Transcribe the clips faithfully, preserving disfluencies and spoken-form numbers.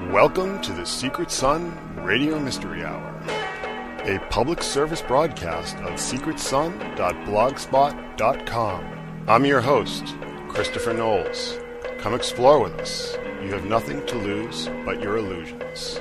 Welcome to the Secret Sun Radio Mystery Hour, a public service broadcast of secret sun dot blogspot dot com. I'm your host, Christopher Knowles. Come explore with us. You have nothing to lose but your illusions.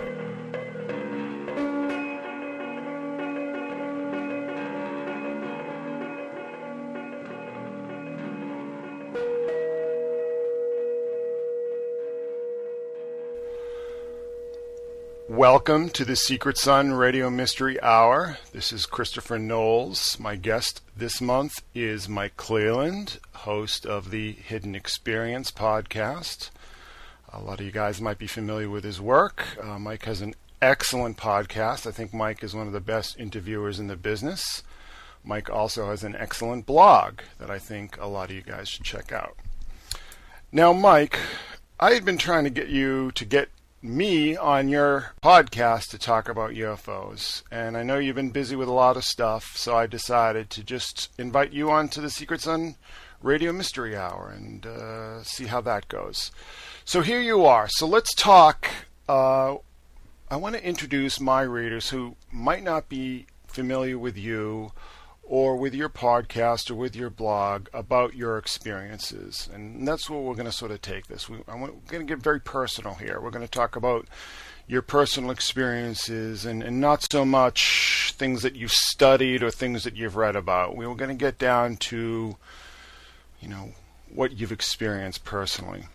Welcome to the Secret Sun Radio Mystery Hour. This is Christopher Knowles. My guest this month is Mike Cleland, host of the Hidden Experience podcast. A lot of you guys might be familiar with his work. Uh, Mike has an excellent podcast. I think Mike is one of the best interviewers in the business. Mike also has an excellent blog that I think a lot of you guys should check out. Now, Mike, I had been trying to get you to get me on your podcast to talk about U F Os, and I know you've been busy with a lot of stuff, so I decided to just invite you on to the Secret Sun Radio Mystery Hour and uh, see how that goes. So here you are. So let's talk. Uh, I want to introduce my readers who might not be familiar with you or with your podcast or with your blog about your experiences. And that's what we're going to sort of take this. We, I'm going to get very personal here. We're going to talk about your personal experiences and, and not so much things that you've studied or things that you've read about. We were going to get down to, you know, what you've experienced personally.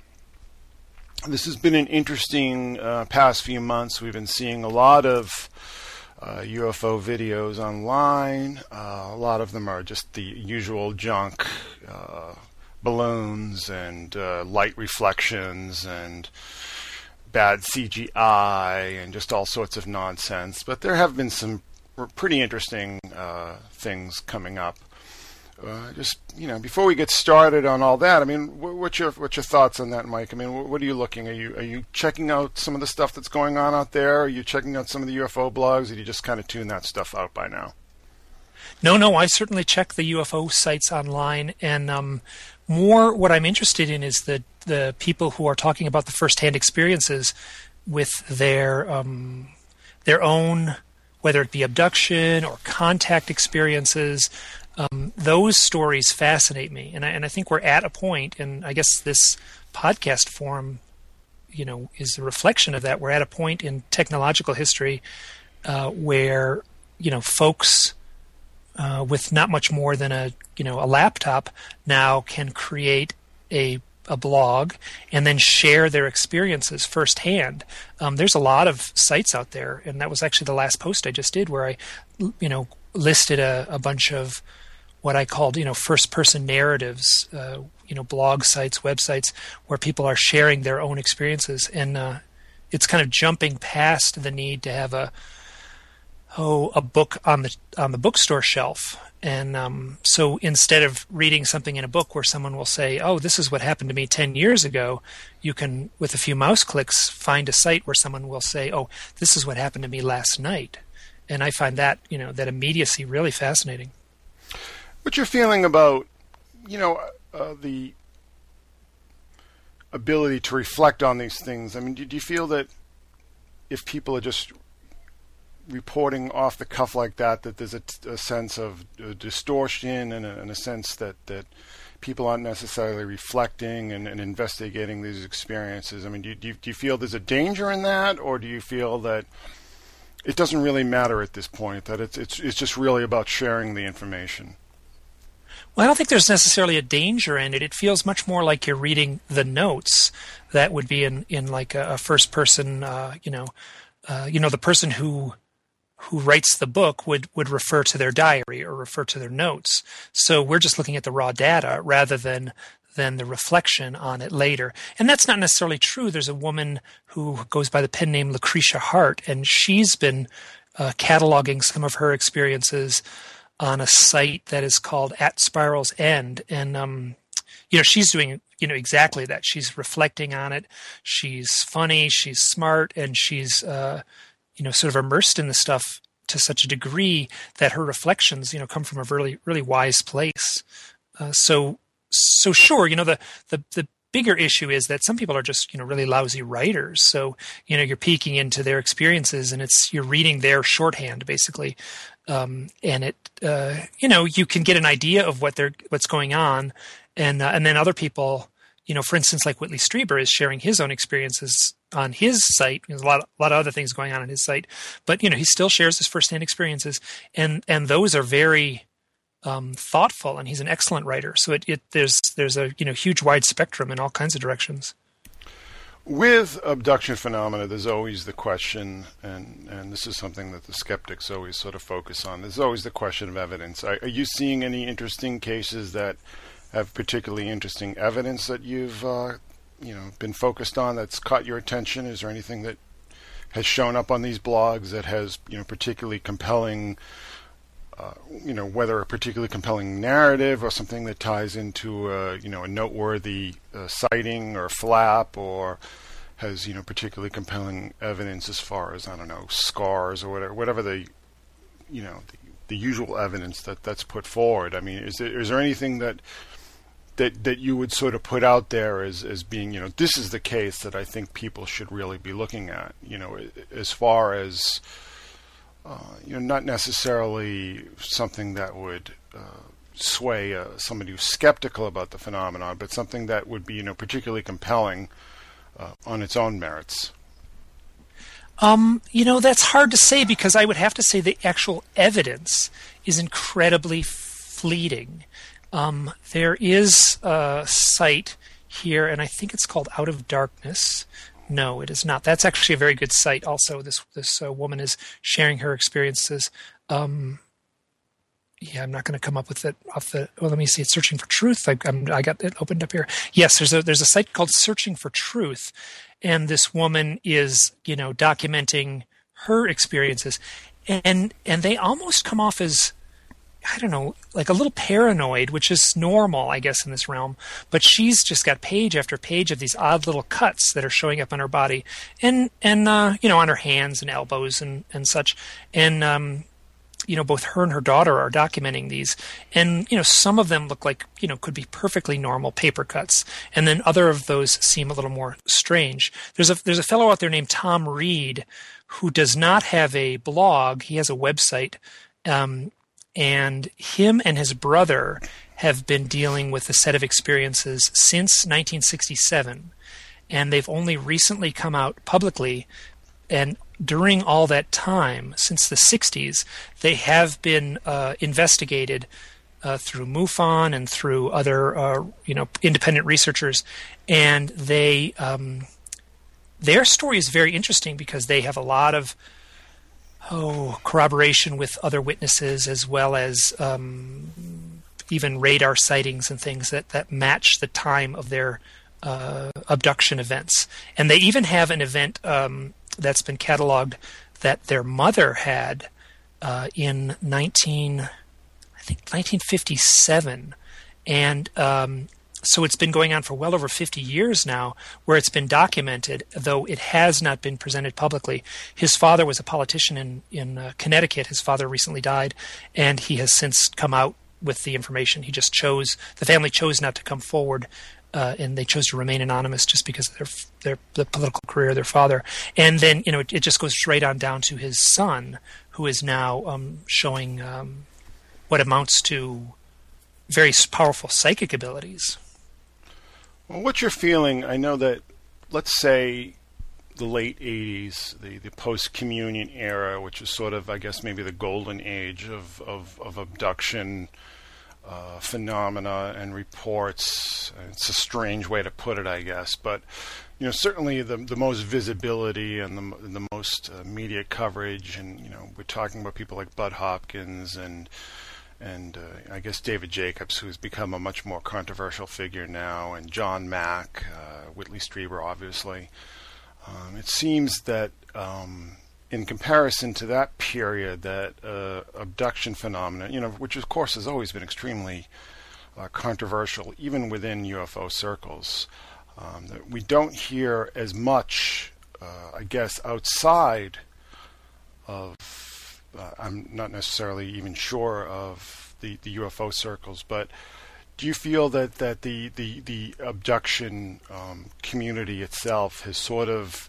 This has been an interesting uh, past few months. We've been seeing a lot of Uh, U F O videos online. Uh, a lot of them are just the usual junk, uh, balloons and uh, light reflections and bad C G I and just all sorts of nonsense. But there have been some pretty interesting uh, things coming up. Uh, just, you know, before we get started on all that, I mean, what's your what's your thoughts on that, Mike? I mean, what are you looking? Are you are you checking out some of the stuff that's going on out there? Are you checking out some of the U F O blogs? Or do you just kind of tune that stuff out by now? No, no, I certainly check the U F O sites online, and um, more what I'm interested in is the the people who are talking about the firsthand experiences with their um, their own, whether it be abduction or contact experiences. Um, those stories fascinate me, and I, and I think we're at a point, and I guess this podcast forum, you know, is a reflection of that. We're at a point in technological history uh, where, you know, folks uh, with not much more than a, you know, a laptop now can create a a blog and then share their experiences firsthand. Um, there's a lot of sites out there, and that was actually the last post I just did, where I, you know, listed a, a bunch of what I called, you know, first-person narratives, uh, you know, blog sites, websites, where people are sharing their own experiences, and uh, it's kind of jumping past the need to have a oh a book on the on the bookstore shelf. And um, so instead of reading something in a book where someone will say, "Oh, this is what happened to me ten years ago," you can, with a few mouse clicks, find a site where someone will say, "Oh, this is what happened to me last night." And I find that, you know, that immediacy really fascinating. What's your feeling about, you know, uh, the ability to reflect on these things? I mean, do, do you feel that if people are just reporting off the cuff like that, that there's a, a sense of uh, distortion and a, and a sense that, that people aren't necessarily reflecting and, and investigating these experiences? I mean, do you, do you, do you feel there's a danger in that, or do you feel that it doesn't really matter at this point, that it's it's it's just really about sharing the information? Well, I don't think there's necessarily a danger in it. It feels much more like you're reading the notes that would be in, in like a, a first person, uh, you know, uh, you know, the person who who writes the book would, would refer to their diary or refer to their notes. So we're just looking at the raw data rather than than the reflection on it later. And that's not necessarily true. There's a woman who goes by the pen name Lucretia Hart, and she's been uh, cataloging some of her experiences on a site that is called At Spiral's End. And, um, you know, she's doing, you know, exactly that. She's reflecting on it. She's funny, she's smart, and she's, uh, you know, sort of immersed in the stuff to such a degree that her reflections, you know, come from a really, really wise place. Uh, so, So sure, you know, the, the, the bigger issue is that some people are just, you know, really lousy writers. So, you know, you're peeking into their experiences and it's, you're reading their shorthand basically. Um, and it, uh, you know, you can get an idea of what they're, what's going on. And, uh, and then other people, you know, for instance, like Whitley Strieber is sharing his own experiences on his site. There's a lot, a lot of other things going on on his site, but, you know, he still shares his firsthand experiences, and, and those are very um, thoughtful, and he's an excellent writer. So it, it, there's, there's a, you know, huge wide spectrum in all kinds of directions. With abduction phenomena, there's always the question, and, and this is something that the skeptics always sort of focus on. There's always the question of evidence. Are, are you seeing any interesting cases that have particularly interesting evidence that you've uh, you know, been focused on that's caught your attention? Is there anything that has shown up on these blogs that has, you know, particularly compelling, uh, you know, whether a particularly compelling narrative or something that ties into, a, you know, a noteworthy uh, sighting or flap, or has, you know, particularly compelling evidence as far as, I don't know, scars or whatever, whatever the, you know, the, the usual evidence that that's put forward? I mean, is there, is there anything that that that you would sort of put out there as, as being, you know, this is the case that I think people should really be looking at, you know, as far as, uh, you know, not necessarily something that would uh, sway uh, somebody who's skeptical about the phenomenon, but something that would be, you know, particularly compelling uh, on its own merits? Um, you know, that's hard to say, because I would have to say the actual evidence is incredibly fleeting. Um, there is a site here, and I think it's called Out of Darkness. No, it is not. That's actually a very good site. Also, this this uh, woman is sharing her experiences. Um, yeah, I'm not going to come up with it off the. Well, let me see. It's Searching for Truth. I, I'm, I got it opened up here. Yes, there's a there's a site called Searching for Truth, and this woman is, you know, documenting her experiences, and and they almost come off as, I don't know, like a little paranoid, which is normal, I guess, in this realm. But she's just got page after page of these odd little cuts that are showing up on her body, and and uh, you know, on her hands and elbows and and such. And um, you know, both her and her daughter are documenting these, and you know, some of them look like, you know, could be perfectly normal paper cuts, and then other of those seem a little more strange. There's a there's a fellow out there named Tom Reed who does not have a blog. He has a website. Um, And him and his brother have been dealing with a set of experiences since nineteen sixty-seven. And they've only recently come out publicly. And during all that time, since the sixties, they have been uh, investigated uh, through MUFON and through other, uh, you know, independent researchers. And they, um, their story is very interesting because they have a lot of Oh, corroboration with other witnesses, as well as um, even radar sightings and things that, that match the time of their uh, abduction events. And they even have an event um, that's been cataloged that their mother had uh, in nineteen, I think nineteen fifty-seven, and um, so it's been going on for well over fifty years now, where it's been documented, though it has not been presented publicly. His father was a politician in, in uh, Connecticut. His father recently died, and he has since come out with the information. He just chose, the family chose not to come forward, uh, and they chose to remain anonymous just because of their, their the political career of their father. And then, you know, it, it just goes straight on down to his son, who is now um, showing um, what amounts to very powerful psychic abilities. Well, what's your feeling? I know that, let's say, the late eighties, the, the post-communion era, which is sort of, I guess, maybe the golden age of, of, of abduction uh, phenomena and reports. It's a strange way to put it, I guess. But, you know, certainly the the most visibility and the, the most uh, media coverage, and, you know, we're talking about people like Bud Hopkins and And uh, I guess David Jacobs, who's become a much more controversial figure now, and John Mack, uh, Whitley Strieber, obviously. Um, it seems that um, in comparison to that period, that uh, abduction phenomena, you know, which of course has always been extremely uh, controversial, even within U F O circles, um, that we don't hear as much, uh, I guess, outside of Uh, I'm not necessarily even sure of the, the U F O circles, but do you feel that, that the, the, the abduction um, community itself has sort of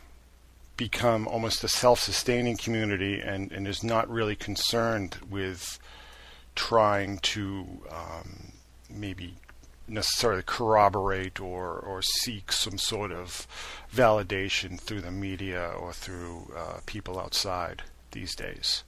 become almost a self-sustaining community and, and is not really concerned with trying to um, maybe necessarily corroborate or, or seek some sort of validation through the media or through uh, people outside these days?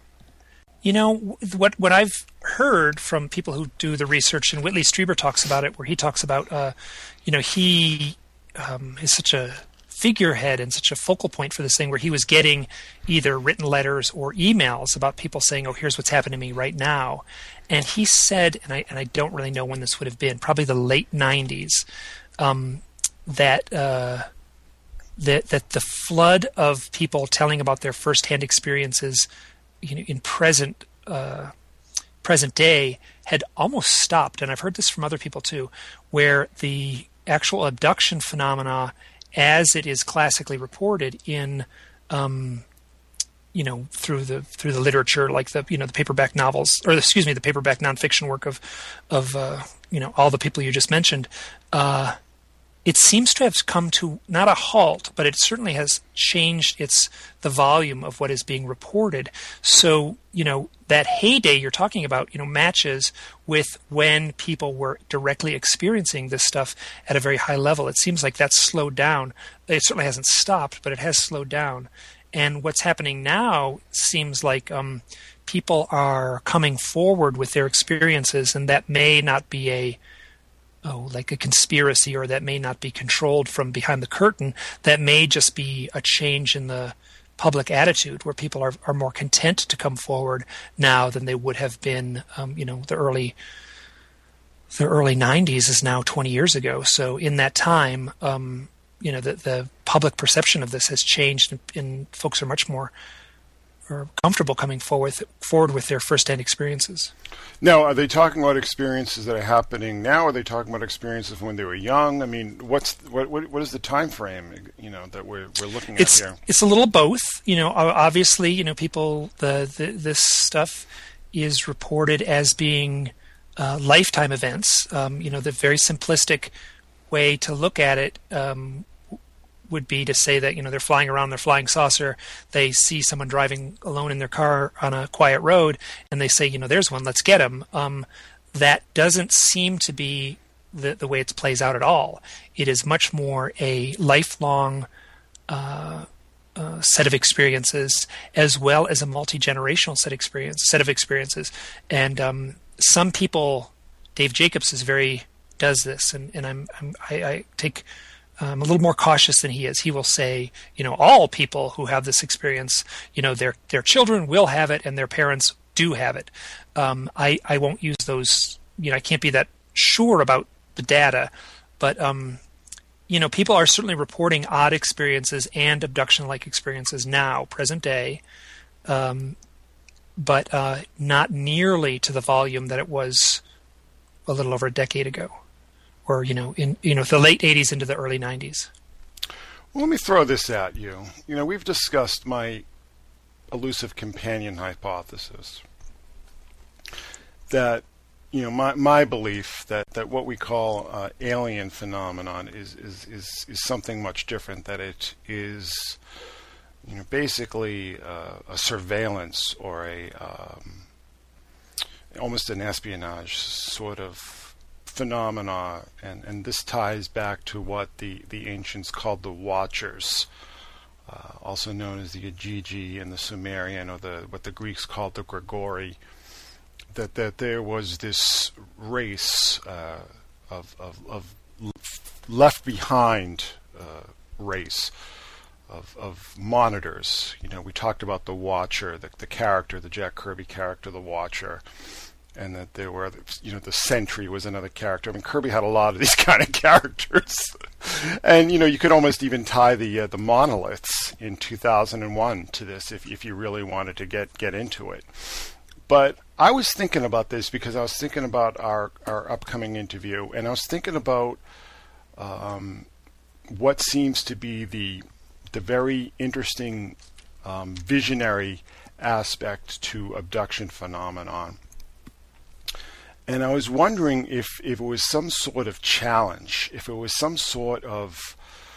You know, what what I've heard from people who do the research, and Whitley Strieber talks about it, where he talks about, uh, you know, he um, is such a figurehead and such a focal point for this thing, where he was getting either written letters or emails about people saying, oh, here's what's happened to me right now. And he said, and I and I don't really know when this would have been, probably the late nineties, um, that uh, that that the flood of people telling about their firsthand experiences, you know, in present uh, present day had almost stopped. And I've heard this from other people too, where the actual abduction phenomena, as it is classically reported in, um, you know, through the through the literature, like the you know the paperback novels, or excuse me, the paperback nonfiction work of of uh, you know all the people you just mentioned, uh, it seems to have come to not a halt, but it certainly has changed its the volume of what is being reported. So you know that heyday you're talking about, you know, matches with when people were directly experiencing this stuff at a very high level. It seems like that's slowed down. It certainly hasn't stopped, but it has slowed down. And what's happening now seems like um, people are coming forward with their experiences, and that may not be a oh, like a conspiracy, or that may not be controlled from behind the curtain. That may just be a change in the public attitude, where people are, are more content to come forward now than they would have been, um, you know, the early the early nineties is now twenty years ago. So in that time, um, you know, the, the public perception of this has changed, and, and folks are much more are comfortable coming forward forward with their first-hand experiences. Now, are they talking about experiences that are happening now? Or are they talking about experiences from when they were young? I mean, what's what what, what is the time frame, you know, that we're we're looking at it's, here? It's a little both. You know, obviously, you know, people the, the this stuff is reported as being uh, lifetime events. Um, you know, the very simplistic way to look at it um, would be to say that, you know, they're flying around their flying saucer, they see someone driving alone in their car on a quiet road, and they say, you know, there's one, let's get him. Um, that doesn't seem to be the, the way it plays out at all. It is much more a lifelong uh, uh, set of experiences, as well as a multi-generational set experience set of experiences. And um, some people, Dave Jacobs is very does this, and, and I'm, I'm I, I take. I'm a little more cautious than he is. He will say, you know, all people who have this experience, you know, their their children will have it and their parents do have it. Um, I, I won't use those, you know, I can't be that sure about the data, but, um, you know, people are certainly reporting odd experiences and abduction-like experiences now, present day, um, but uh, not nearly to the volume that it was a little over a decade ago. Or, you know, in you know the late eighties into the early nineties. Well, let me throw this at you. You know, we've discussed my elusive companion hypothesis. That, you know, my my belief that, that what we call uh, alien phenomenon is, is is is something much different. That it is, you know, basically uh, a surveillance or a um, almost an espionage sort of phenomena, and, and this ties back to what the, the ancients called the Watchers, uh, also known as the Agigi and the Sumerian, or the what the Greeks called the Grigori. That that there was this race uh, of, of of left behind uh, race of of monitors. You know, we talked about the Watcher, the the character, the Jack Kirby character, the Watcher. And that there were, you know, the Sentry was another character. I mean, Kirby had a lot of these kind of characters, and you know, you could almost even tie the uh, the monoliths in two thousand one to this if if you really wanted to get get into it. But I was thinking about this because I was thinking about our our upcoming interview, and I was thinking about um, what seems to be the the very interesting um, visionary aspect to abduction phenomenon. And I was wondering if, if it was some sort of challenge, if it was some sort of...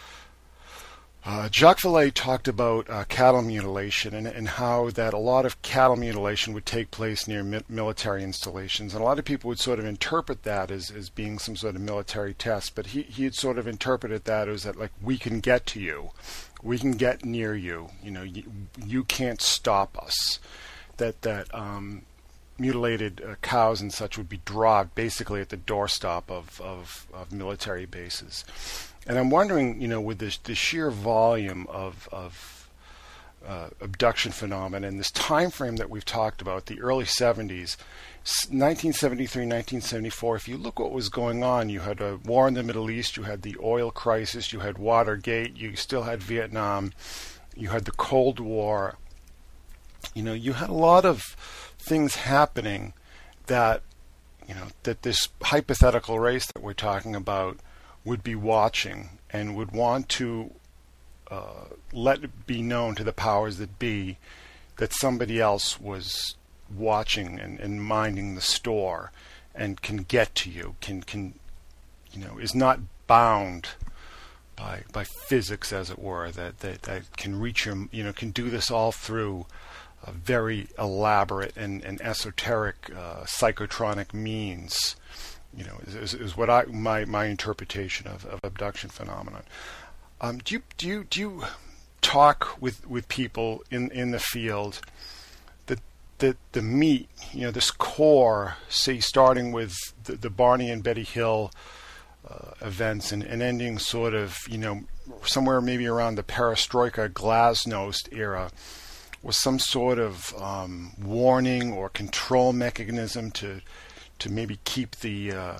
Uh, Jacques Vallée talked about uh, cattle mutilation and, and how that a lot of cattle mutilation would take place near mi- military installations. And a lot of people would sort of interpret that as, as being some sort of military test. But he, he had sort of interpreted that as that, like, we can get to you. We can get near you. You know, you, you can't stop us. That, that um, mutilated uh, cows and such would be dropped basically at the doorstep of, of, of military bases. And I'm wondering, you know, with this, the sheer volume of, of uh, abduction phenomena and this time frame that we've talked about, the early seventies, nineteen seventy-three, nineteen seventy-four, if you look what was going on, you had a war in the Middle East, you had the oil crisis, you had Watergate, you still had Vietnam, you had the Cold War. You know, you had a lot of things happening that, you know, that this hypothetical race that we're talking about would be watching and would want to uh, let it be known to the powers that be that somebody else was watching and, and minding the store and can get to you, can can you know, is not bound by by physics, as it were, that that, that can reach your, you know, can do this all through a very elaborate and, and esoteric uh, psychotronic means. You know, is, is what I my, my interpretation of, of abduction phenomenon. Um, do you do you do you talk with, with people in, in the field that that the meat, you know, this core, say starting with the, the Barney and Betty Hill uh, events and, and ending sort of, you know, somewhere maybe around the Perestroika Glasnost era, was some sort of um, warning or control mechanism to to maybe keep the uh,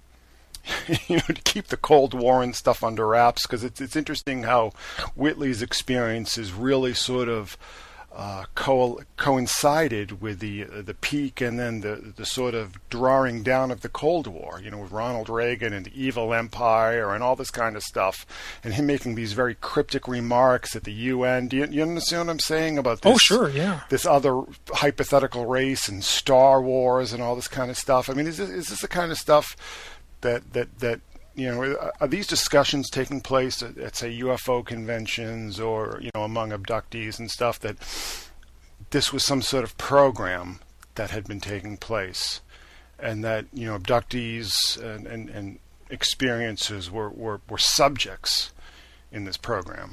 you know, to keep the Cold War and stuff under wraps, because it's it's interesting how Whitley's experiences really sort of uh, co- coincided with the uh, the peak and then the the sort of drawing down of the Cold War. You know, with Ronald Reagan and the evil empire and all this kind of stuff, and him making these very cryptic remarks at the U N. Do you, you understand what I'm saying about this? Oh, sure, yeah. This other hypothetical race and Star Wars and all this kind of stuff. I mean, is this, is this the kind of stuff that that that you know, are these discussions taking place at, at say U F O conventions or, you know, among abductees and stuff, that this was some sort of program that had been taking place, and that, you know, abductees and and, and experiences were, were were subjects in this program?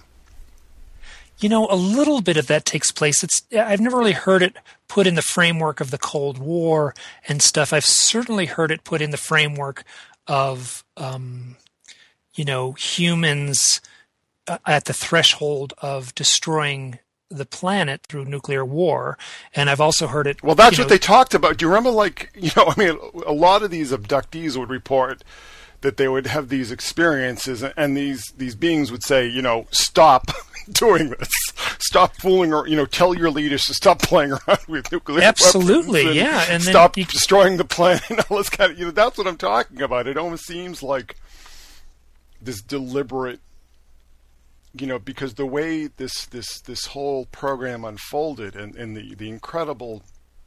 You know, a little bit of that takes place. It's I've never really heard it put in the framework of the Cold War and stuff. I've certainly heard it put in the framework of, um, you know, humans uh, at the threshold of destroying the planet through nuclear war. And I've also heard it... Well, that's you what know, they talked about. Do you remember, like, you know, I mean, a lot of these abductees would report that they would have these experiences, and these, these beings would say, you know, stop doing this. Stop fooling, or, you know, tell your leaders to stop playing around with nuclear Absolutely, weapons. And yeah. And stop then you... destroying the planet and all this kind of, you know, that's what I'm talking about. It almost seems like this deliberate, you know, because the way this, this, this whole program unfolded, and, and the, the incredible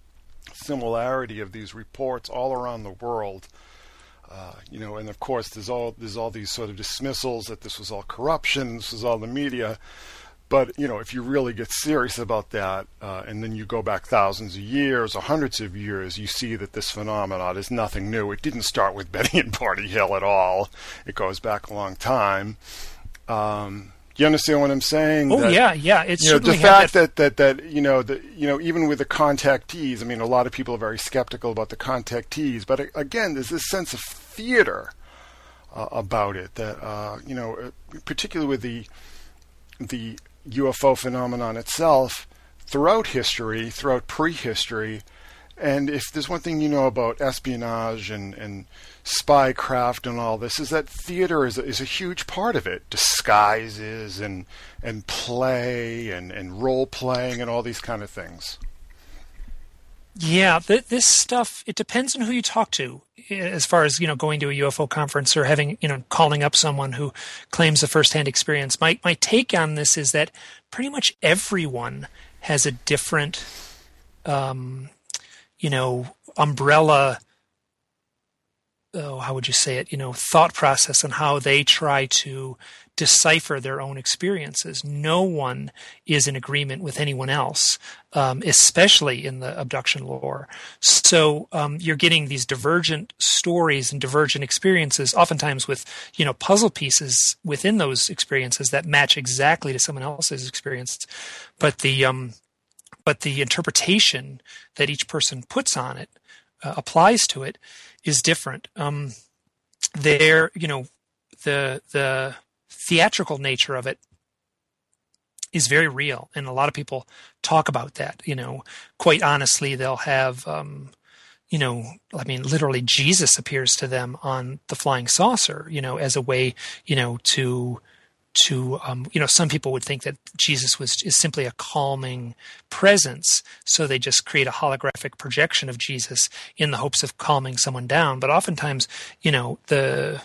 similarity of these reports all around the world, Uh, you know, and of course, there's all there's all these sort of dismissals that this was all corruption, this was all the media. But, you know, if you really get serious about that, uh, and then you go back thousands of years or hundreds of years, you see that this phenomenon is nothing new. It didn't start with Betty and Barney Hill at all. It goes back a long time. Um, you understand what I'm saying? Oh, that, yeah, yeah. It's you know, the certainly fact that... that, that, that, you know, the, you know, even with the contactees, I mean, a lot of people are very skeptical about the contactees, but again, there's this sense of theater uh, about it that, uh, you know, particularly with the, the U F O phenomenon itself, throughout history, throughout prehistory. And if there's one thing you know about espionage and, and spycraft and all this, is that theater is a, is a huge part of it. Disguises and and play and, and role playing and all these kind of things. Yeah, th- this stuff, it depends on who you talk to, as far as, you know, going to a U F O conference or having, you know, calling up someone who claims a firsthand experience. My my take on this is that pretty much everyone has a different, um, you know, umbrella oh, how would you say it? You know, thought process on how they try to decipher their own experiences. No one is in agreement with anyone else, um, especially in the abduction lore. So um, you're getting these divergent stories and divergent experiences, oftentimes with, you know, puzzle pieces within those experiences that match exactly to someone else's experience. But the um, but the interpretation that each person puts on it, uh, applies to it, is different. Um, there, you know, the the theatrical nature of it is very real, and a lot of people talk about that. You know, quite honestly, they'll have, um, you know, I mean, literally, Jesus appears to them on the flying saucer, you know, as a way, you know, to to um, you know, some people would think that Jesus was is simply a calming presence, so they just create a holographic projection of Jesus in the hopes of calming someone down. But oftentimes, you know, the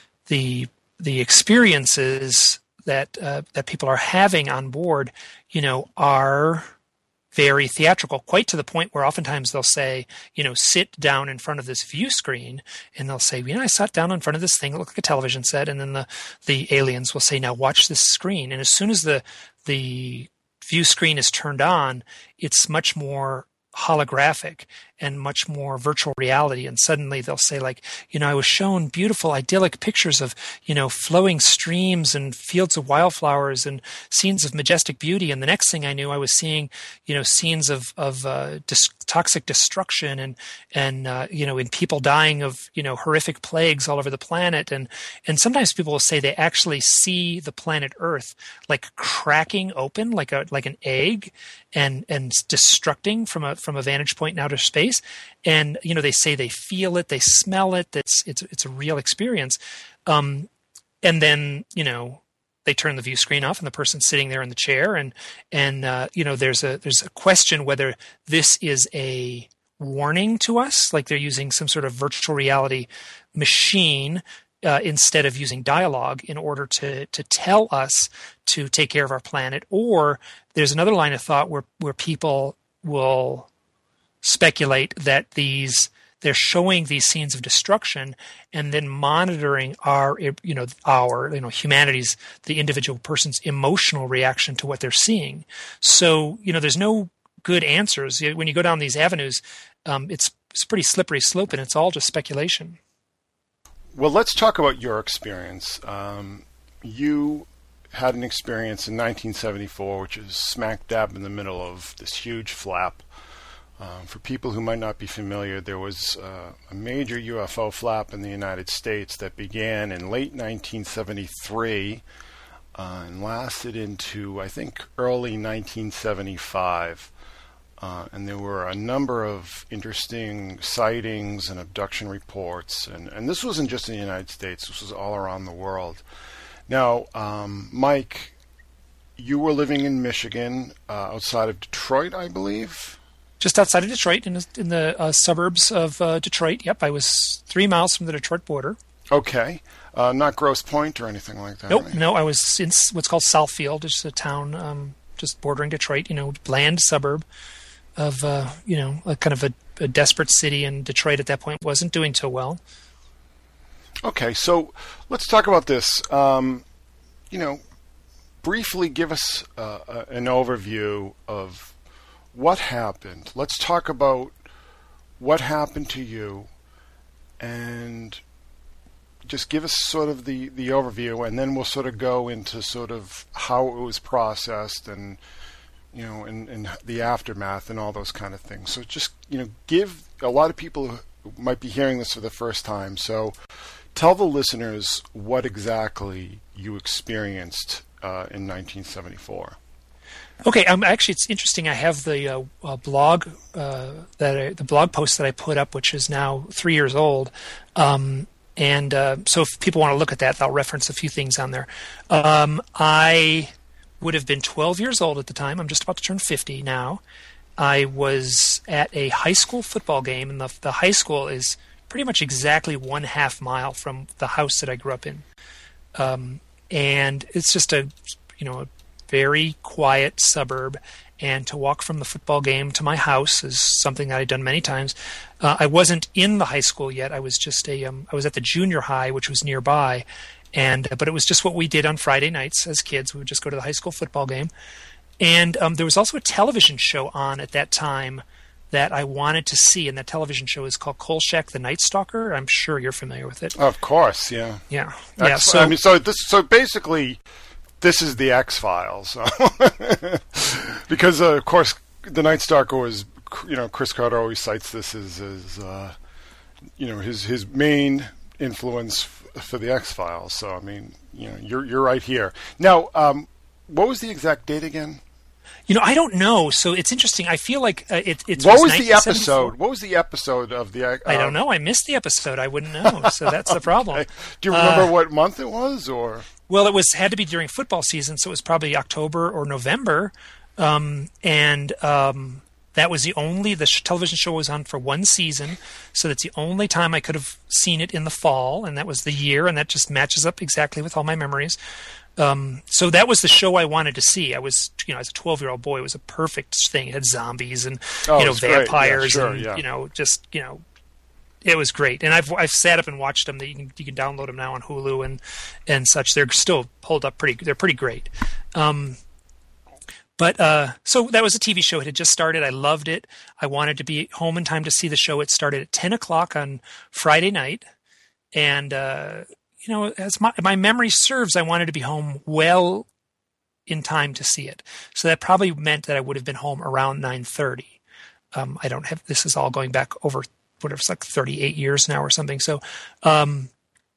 the the experiences that uh, that people are having on board, you know, are very theatrical, quite to the point where oftentimes they'll say, you know, sit down in front of this view screen, and they'll say, you know, I sat down in front of this thing, it looked like a television set, and then the the aliens will say, now watch this screen. And as soon as the the view screen is turned on, it's much more holographic and much more virtual reality. And suddenly they'll say, like, you know, I was shown beautiful, idyllic pictures of, you know, flowing streams and fields of wildflowers and scenes of majestic beauty. And the next thing I knew, I was seeing, you know, scenes of, of uh, dis- toxic destruction and, and uh, you know, in people dying of, you know, horrific plagues all over the planet. And, and sometimes people will say they actually see the planet Earth like cracking open, like a, like an egg, and, and destructing from a, from a vantage point in outer space. And, you know, they say they feel it, they smell it, it's, it's, it's a real experience. Um, and then, you know, they turn the view screen off and the person's sitting there in the chair, and, and, uh, you know, there's a, there's a question whether this is a warning to us, like they're using some sort of virtual reality machine, uh, instead of using dialogue in order to, to tell us to take care of our planet. Or there's another line of thought where, where people will speculate that these they're showing these scenes of destruction and then monitoring our, you know, our, you know, humanity's, the individual person's emotional reaction to what they're seeing. So, you know, there's no good answers. When you go down these avenues, um, it's it's a pretty slippery slope, and it's all just speculation. Well, let's talk about your experience. Um, you had an experience in nineteen seventy-four, which is smack dab in the middle of this huge flap. Um, for people who might not be familiar, there was uh, a major U F O flap in the United States that began in late nineteen seventy-three uh, and lasted into, I think, early nineteen seventy-five. Uh, and there were a number of interesting sightings and abduction reports. And, and this wasn't just in the United States, this was all around the world. Now, um, Mike, you were living in Michigan, uh, outside of Detroit, I believe? Just outside of Detroit, in the, in the uh, suburbs of uh, Detroit. Yep, I was three miles from the Detroit border. Okay. Uh, not Grosse Pointe or anything like that? Nope, right? no, I was in what's called Southfield. It's a town um, just bordering Detroit, you know, bland suburb of, uh, you know, a kind of a, a desperate city, and Detroit at that point wasn't doing too well. Okay, so let's talk about this. Um, you know, briefly give us uh, uh, an overview of what happened. Let's talk about what happened to you, and just give us sort of the, the overview, and then we'll sort of go into sort of how it was processed, and, you know, and, and the aftermath and all those kind of things. So just, you know, give a lot of people who might be hearing this for the first time. So tell the listeners what exactly you experienced uh, in nineteen seventy-four. Okay, um, actually, it's interesting. I have the uh, uh, blog uh, that I, the blog post that I put up, which is now three years old, um, and uh, so if people want to look at that, I'll reference a few things on there. Um, I would have been twelve years old at the time. I'm just about to turn fifty now. I was at a high school football game, and the the high school is pretty much exactly one half mile from the house that I grew up in, um, and it's just a you know. a very quiet suburb, and to walk from the football game to my house is something that I'd done many times. Uh, I wasn't in the high school yet. I was just a um, I was at the junior high, which was nearby, and but it was just what we did on Friday nights as kids. We would just go to the high school football game, and um, there was also a television show on at that time that I wanted to see, and that television show is called Kolchak the Night Stalker. I'm sure you're familiar with it. Of course, yeah, yeah, That's, yeah. So I mean, so this, so basically, this is the X-Files, so. Because uh, of course, the Night Stalker was, you know, Chris Carter always cites this as, as uh, you know, his his main influence f- for the X-Files. So I mean, you know, you're you're right here. Now, um, what was the exact date again? You know, I don't know. So it's interesting. I feel like uh, it, it's. What was the episode? What was the episode of the? Uh, I don't know. I missed the episode. I wouldn't know. So that's the problem. Okay. Do you remember uh, what month it was, or? Well, it was had to be during football season, so it was probably October or November, um, and um, that was the only. The sh- television show was on for one season, so that's the only time I could have seen it in the fall, and that was the year, and that just matches up exactly with all my memories. Um, so that was the show I wanted to see. I was, you know, as a twelve-year-old boy, it was a perfect thing. It had zombies and, oh, you know, vampires yeah, sure, and, yeah. you know, just, you know, it was great. And I've I've sat up and watched them. You can you can download them now on Hulu and and such. They're still hold up pretty. They're pretty great. Um, but uh, so that was a T V show. It had just started. I loved it. I wanted to be home in time to see the show. It started at ten o'clock on Friday night, and. Uh, You know, as my, my memory serves, I wanted to be home well in time to see it. So that probably meant that I would have been home around nine thirty. Um, I don't have, this is all going back over, whatever, it's like thirty-eight years now or something. So, um,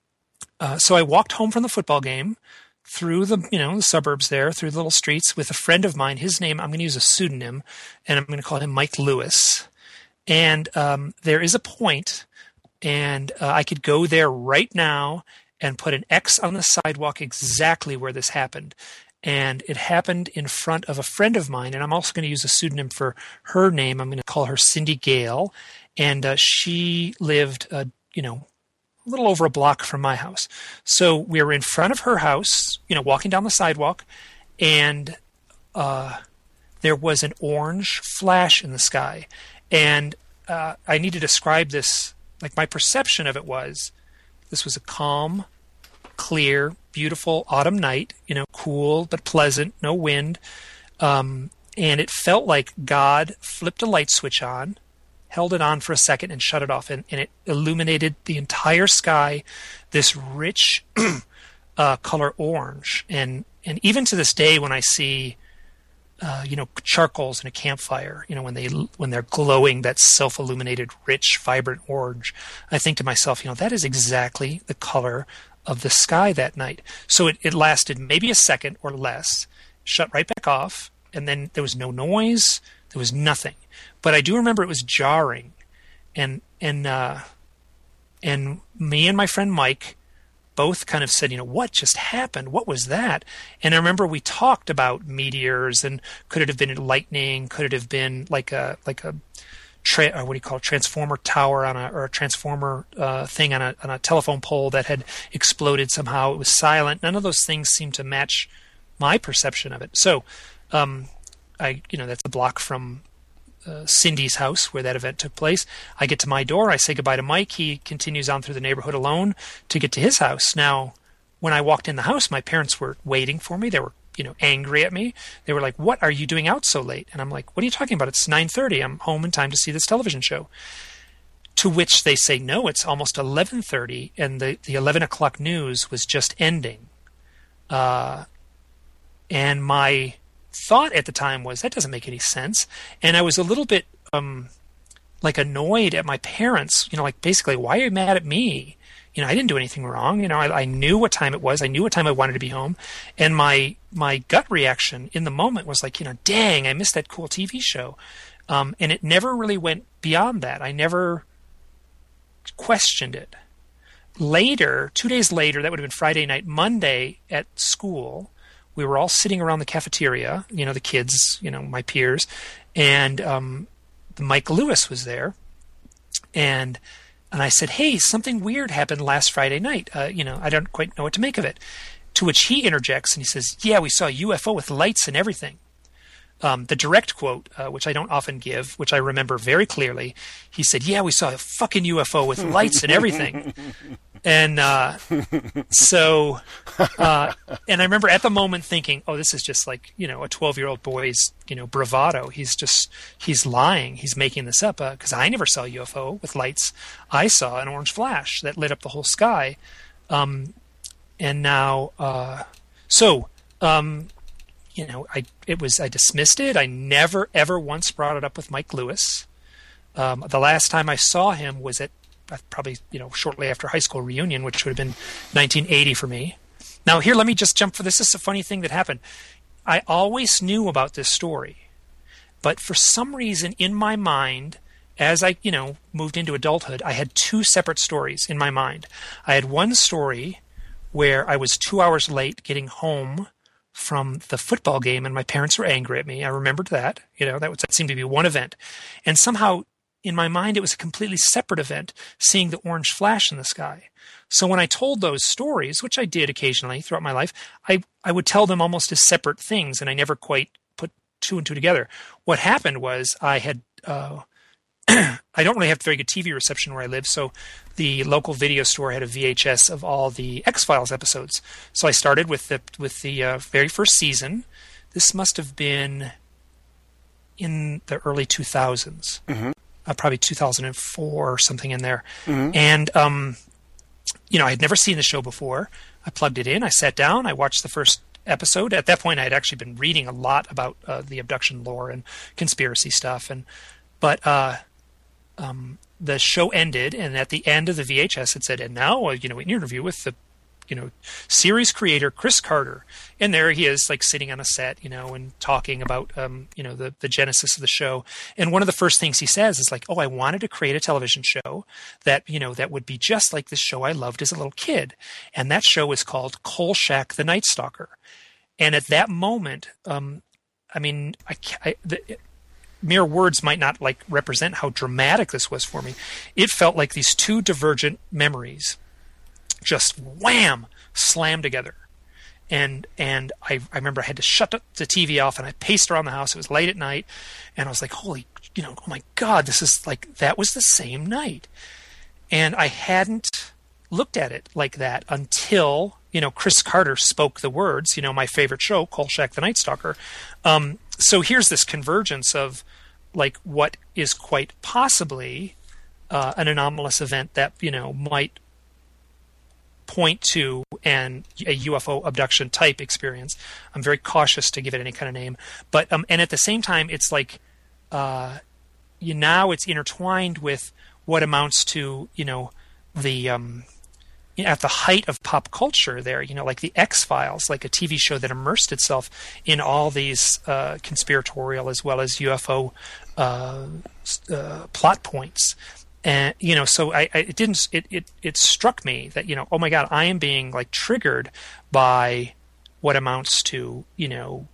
uh, so I walked home from the football game through the, you know, the suburbs there, through the little streets with a friend of mine. His name, I'm going to use a pseudonym, and I'm going to call him Mike Lewis. And um, there is a point, and uh, I could go there right now and put an X on the sidewalk exactly where this happened. And it happened in front of a friend of mine, and I'm also going to use a pseudonym for her name. I'm going to call her Cindy Gale, and uh, she lived, uh, you know, a little over a block from my house. So we were in front of her house, you know, walking down the sidewalk, and uh, there was an orange flash in the sky. And uh, I need to describe this, like my perception of it was, this was a calm, clear, beautiful autumn night, you know, cool but pleasant, no wind. Um, and it felt like God flipped a light switch on, held it on for a second, and shut it off. And, and it illuminated the entire sky, this rich uh, color orange. And, and even to this day, when I see Uh, you know, charcoals in a campfire, you know, when they when they're glowing that self-illuminated, rich, vibrant orange, I think to myself, you know, that is exactly the color of the sky that night. So it, it lasted maybe a second or less, shut right back off, and then there was no noise, there was nothing. But I do remember it was jarring, and and uh, and me and my friend Mike both kind of said, you know, what just happened? What was that? And I remember we talked about meteors, and could it have been lightning? Could it have been like a like a tra- or what do you call it, transformer tower on a or a transformer uh, thing on a on a telephone pole that had exploded somehow? It was silent. None of those things seemed to match my perception of it. So, um, I you know that's a block from Uh, Cindy's house where that event took place. I get to my door. I say goodbye to Mike. He continues on through the neighborhood alone to get to his house. Now, when I walked in the house, my parents were waiting for me. They were, you know, angry at me. They were like, "What are you doing out so late?" And I'm like, "What are you talking about? It's nine thirty. I'm home in time to see this television show." To which they say, "No, it's almost eleven thirty, and the, the eleven o'clock news was just ending." Uh, and my thought at the time was, that doesn't make any sense. And I was a little bit um, like annoyed at my parents, you know, like basically, why are you mad at me? You know, I didn't do anything wrong. You know, I, I knew what time it was. I knew what time I wanted to be home. And my my gut reaction in the moment was like, you know, dang, I missed that cool T V show. Um, and it never really went beyond that. I never questioned it. Later, two days later, that would have been Friday night, Monday at school, we were all sitting around the cafeteria, you know, the kids, you know, my peers, and um, Mike Lewis was there. And and I said, hey, something weird happened last Friday night. Uh, you know, I don't quite know what to make of it. To which he interjects and he says, yeah, we saw a U F O with lights and everything. Um, the direct quote, uh, which I don't often give, which I remember very clearly, he said, "Yeah, we saw a fucking U F O with lights and everything." And uh, so, uh, and I remember at the moment thinking, "Oh, this is just like, you know, a twelve-year-old boy's, you know, bravado. He's just, he's lying. He's making this up because uh, I never saw a U F O with lights. I saw an orange flash that lit up the whole sky." Um, and now, uh, so. Um, You know, I it was I dismissed it. I never ever once brought it up with Mike Lewis. Um, the last time I saw him was at probably you know shortly after high school reunion, which would have been nineteen eighty for me. Now here, let me just jump for this. This is a funny thing that happened. I always knew about this story, but for some reason in my mind, as I you know moved into adulthood, I had two separate stories in my mind. I had one story where I was two hours late getting home from the football game, and my parents were angry at me. I remembered that. You know, that, was, that seemed to be one event. And somehow, in my mind, it was a completely separate event, seeing the orange flash in the sky. So when I told those stories, which I did occasionally throughout my life, I, I would tell them almost as separate things, and I never quite put two and two together. What happened was I had... Uh, I don't really have very good T V reception where I live, so the local video store had a V H S of all the X-Files episodes. So I started with the with the uh, very first season. This must have been in the early two thousands, mm-hmm. uh, probably two thousand four or something in there. Mm-hmm. And um, you know, I had never seen the show before. I plugged it in. I sat down. I watched the first episode. At that point, I had actually been reading a lot about uh, the abduction lore and conspiracy stuff, and but. Uh, Um, the show ended, and at the end of the V H S, it said, "And now, uh, you know, an interview with the, you know, series creator Chris Carter." And there he is, like sitting on a set, you know, and talking about, um, you know, the the genesis of the show. And one of the first things he says is like, "Oh, I wanted to create a television show that, you know, that would be just like the show I loved as a little kid." And that show is called Kolchak the Night Stalker. And at that moment, um, I mean, I, I the, mere words might not like represent how dramatic this was for me. It felt like these two divergent memories just wham slammed together. And and I, I remember I had to shut the T V off, and I paced around the house. It was late at night, and I was like, holy, you know, oh my God, this is like, that was the same night. And I hadn't looked at it like that until, you know, Chris Carter spoke the words, you know, my favorite show, Kolchak the Night Stalker. Um, so here's this convergence of like what is quite possibly uh, an anomalous event that, you know, might point to an a U F O abduction type experience. I'm very cautious to give it any kind of name, but um, and at the same time, it's like uh, you now it's intertwined with what amounts to, you know, the um, at the height of pop culture there, you know, like the X-Files, like a T V show that immersed itself in all these uh, conspiratorial as well as U F O uh, uh, plot points. And, you know, so I, I it didn't, it, it, it struck me that, you know, oh my God, I am being like triggered by what amounts to, you know,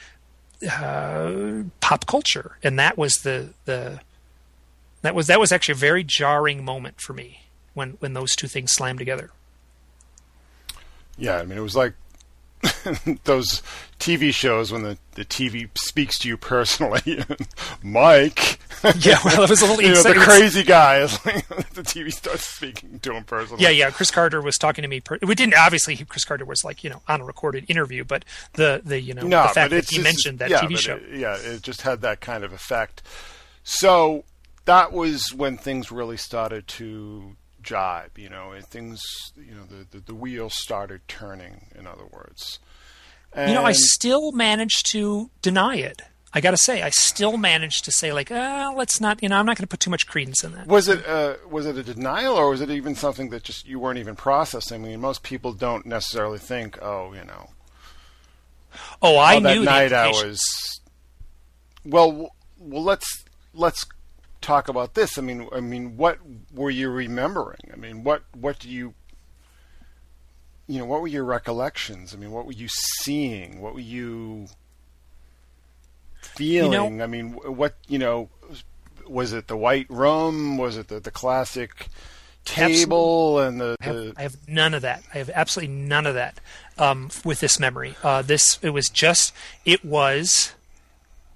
uh, pop culture. And that was the, the, that was, that was actually a very jarring moment for me when, when those two things slammed together. Yeah. I mean, it was like those T V shows when the, the T V speaks to you personally. Mike. Yeah, well, it was a little you know, the crazy guy is like, the T V starts speaking to him personally. Yeah, yeah. Chris Carter was talking to me. Per- we didn't obviously. Chris Carter was like, you know, on a recorded interview, but the the you know no, the fact that he just, mentioned that yeah, T V show. It, yeah, it just had that kind of effect. So that was when things really started to jibe. You know, and things. You know, the the, the wheels started turning. In other words. And you know, I still managed to deny it. I got to say, I still managed to say, like, uh, let's not, you know, I'm not going to put too much credence in that. Was it uh, was it a denial, or was it even something that just you weren't even processing? I mean, most people don't necessarily think, oh, you know. Oh, I oh, that knew night the I was. Well, well, let's let's talk about this. I mean, I mean, what were you remembering? I mean, what what do you. You know, what were your recollections? I mean, what were you seeing? What were you feeling? You know, I mean, what, you know, was it the white room? Was it the, the classic table? And the, the... I, have, I have none of that. I have absolutely none of that um, with this memory. Uh, this, it was just, it was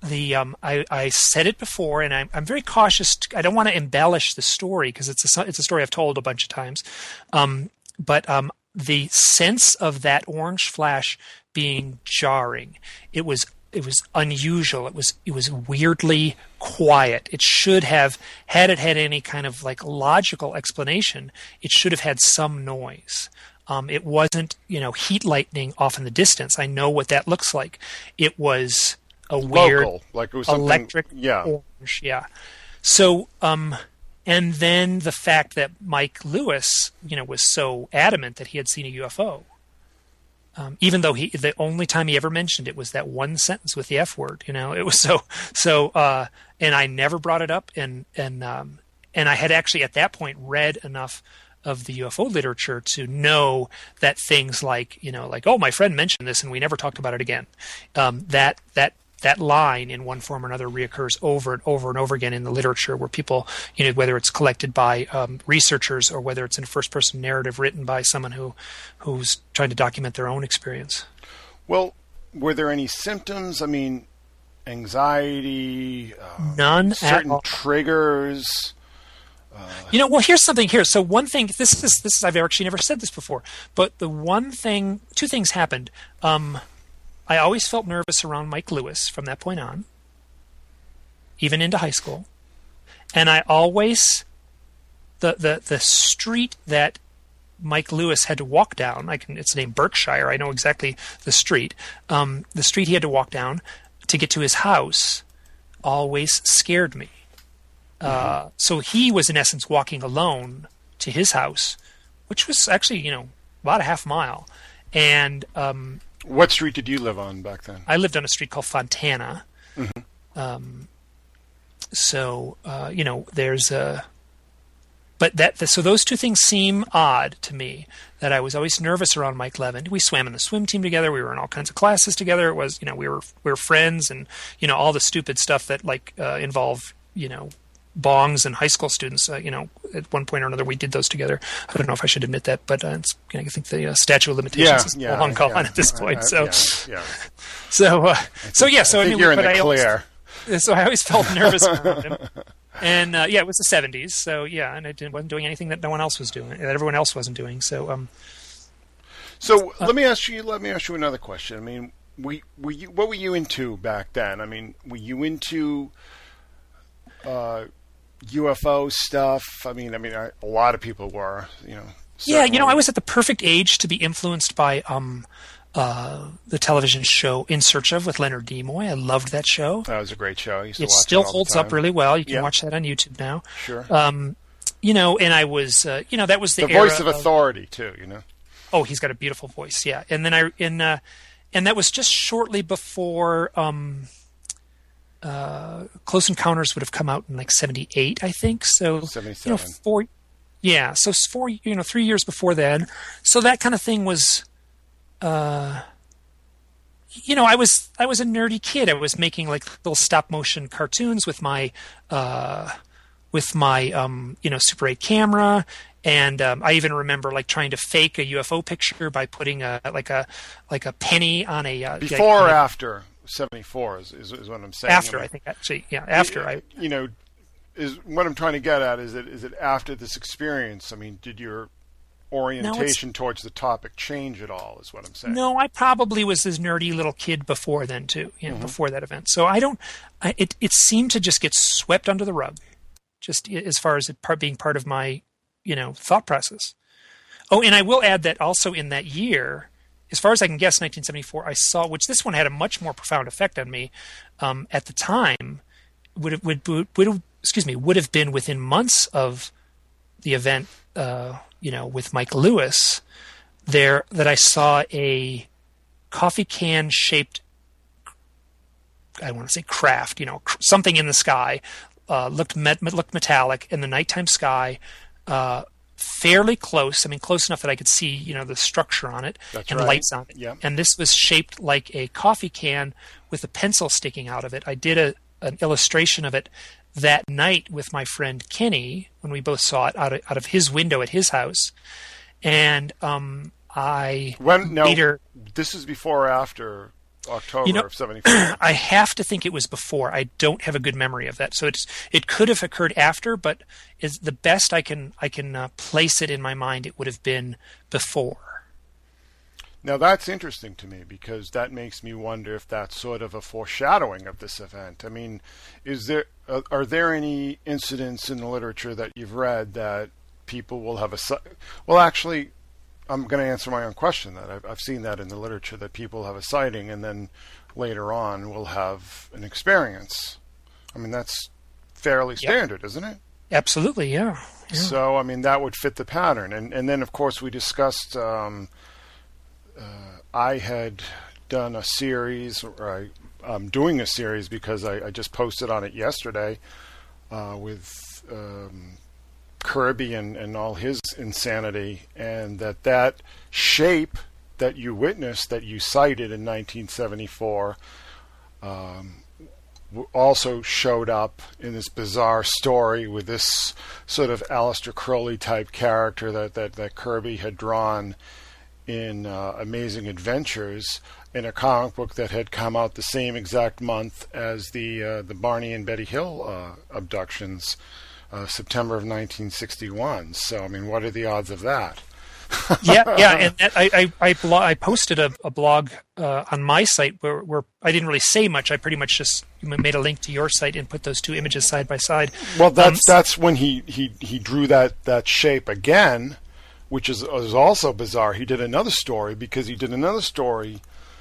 the um, I, I said it before, and I'm, I'm very cautious. To, I don't want to embellish the story because it's a it's a story I've told a bunch of times. Um, but um, the sense of that orange flash being jarring, it was it was unusual. It was it was weirdly quiet. It should have, had it had any kind of like logical explanation, it should have had some noise. Um, it wasn't, you know, heat lightning off in the distance. I know what that looks like. It was a weird local, like it was something, electric yeah. orange. Yeah. So, um, and then the fact that Mike Lewis, you know, was so adamant that he had seen a U F O. Um, even though he, the only time he ever mentioned it was that one sentence with the F word, you know, it was so, so, uh, and I never brought it up. And, and, um, and I had actually at that point read enough of the U F O literature to know that things like, you know, like, oh, my friend mentioned this and we never talked about it again. Um, that, that, that line in one form or another reoccurs over and over and over again in the literature where people, you know, whether it's collected by um, researchers or whether it's in a first person narrative written by someone who, who's trying to document their own experience. Well, were there any symptoms? I mean, anxiety, uh, none certain at all. triggers. Uh, you know, well, here's something here. So one thing, this is, this is, I've actually never said this before, but the one thing, two things happened. Um, I always felt nervous around Mike Lewis from that point on, even into high school. And I always, the, the, the street that Mike Lewis had to walk down, I can, it's named Berkshire, I know exactly the street, um, the street he had to walk down to get to his house always scared me. Uh, so he was in essence walking alone to his house, which was actually, you know, about a half mile. And um, what street did you live on back then? I lived on a street called Fontana. Mm-hmm. Um, so uh, you know, there's a, but that so those two things seem odd to me. That I was always nervous around Mike Levin. We swam in the swim team together. We were in all kinds of classes together. It was, you know, we were we were friends, and you know, all the stupid stuff that like uh, involve, you know, bongs and high school students. Uh, you know, at one point or another, we did those together. I don't know if I should admit that, but uh, it's, you know, I think the uh, statute of limitations yeah, is yeah, long gone yeah. at this point. Uh, so, yeah, yeah. so, uh, so yeah. So I think anyway, you're in but the I clear. Always, so I always felt nervous around him. And uh, yeah, it was the seventies. So yeah, and I didn't, wasn't doing anything that no one else was doing, that everyone else wasn't doing. So, um, so uh, let me ask you. Let me ask you another question. I mean, we were you, what were you into back then? I mean, were you into uh, U F O stuff? I mean, I mean, I, a lot of people were. You know. Yeah, you know, certainly. I was at the perfect age to be influenced by um, uh, the television show In Search of with Leonard Nimoy. I loved that show. That was a great show. I used to It watch still it all holds the time. up really well. You can Yeah. watch that on YouTube now. Sure. Um, you know, and I was, uh, you know, that was the, The voice era of authority too. You know. Oh, he's got a beautiful voice, yeah. And then I, in, uh, and that was just shortly before um, uh, Close Encounters would have come out in like seventy-eight, I think. So, seventy-seven. you know, four, yeah. So four, you know, three years before then. So that kind of thing was, uh, you know, I was I was a nerdy kid. I was making like little stop motion cartoons with my, uh, with my, um, you know, Super eight camera. And um, I even remember like trying to fake a U F O picture by putting a like a like a penny on a uh, Before like, or after seventy-four is, is is what I'm saying. after I, mean, I think actually yeah after I you know is what I'm trying to get at is it is it after this experience? I mean, did your orientation towards the topic change at all? Is what I'm saying. No, I probably was this nerdy little kid before then too, you know, Mm-hmm. before that event. So I don't. I, it it seemed to just get swept under the rug, just as far as it part being part of my, you know, thought process. Oh, and I will add that also in that year, as far as I can guess, nineteen seventy-four, I saw, which this one had a much more profound effect on me um, at the time. Would have, would would would have, excuse me would have been within months of the event, uh, you know, with Mike Lewis. There, that I saw a coffee can shaped, I want to say craft, you know, cr- something in the sky, uh, looked met, looked metallic in the nighttime sky. Uh, fairly close. I mean, close enough that I could see, you know, the structure on it That's and right. lights on it. Yeah. And this was shaped like a coffee can with a pencil sticking out of it. I did a, an illustration of it that night with my friend Kenny when we both saw it out of, out of his window at his house. And um, I When no, later... this is before or after October you know, of seventy-four. I have to think it was before. I don't have a good memory of that, so it's it could have occurred after, but is the best I can I can uh, place it in my mind. It would have been before. Now that's interesting to me because that makes me wonder if that's sort of a foreshadowing of this event. I mean, is there uh, are there any incidents in the literature that you've read that people will have a well, actually. I'm going to answer my own question. That I've, I've seen that in the literature that people have a sighting and then later on will have an experience. I mean, that's fairly standard, yep. Isn't it? Absolutely, yeah. yeah. So, I mean, that would fit the pattern. And and then, of course, we discussed. Um, uh, I had done a series, or I, I'm doing a series because I, I just posted on it yesterday uh, with. Um, Kirby and, and all his insanity, and that that shape that you witnessed, that you cited in nineteen seventy-four, um, also showed up in this bizarre story with this sort of Aleister Crowley type character that, that, that Kirby had drawn in uh, Amazing Adventures, in a comic book that had come out the same exact month as the uh, the Barney and Betty Hill uh, abductions. Uh, September of nineteen sixty-one. So, I mean, what are the odds of that? yeah, yeah, and that, I I I, blo- I posted a, a blog uh, on my site where, where I didn't really say much. I pretty much just made a link to your site and put those two images side by side. Well, that's um, that's when he, he, he drew that, that shape again, which is is also bizarre. He did another story because he did another story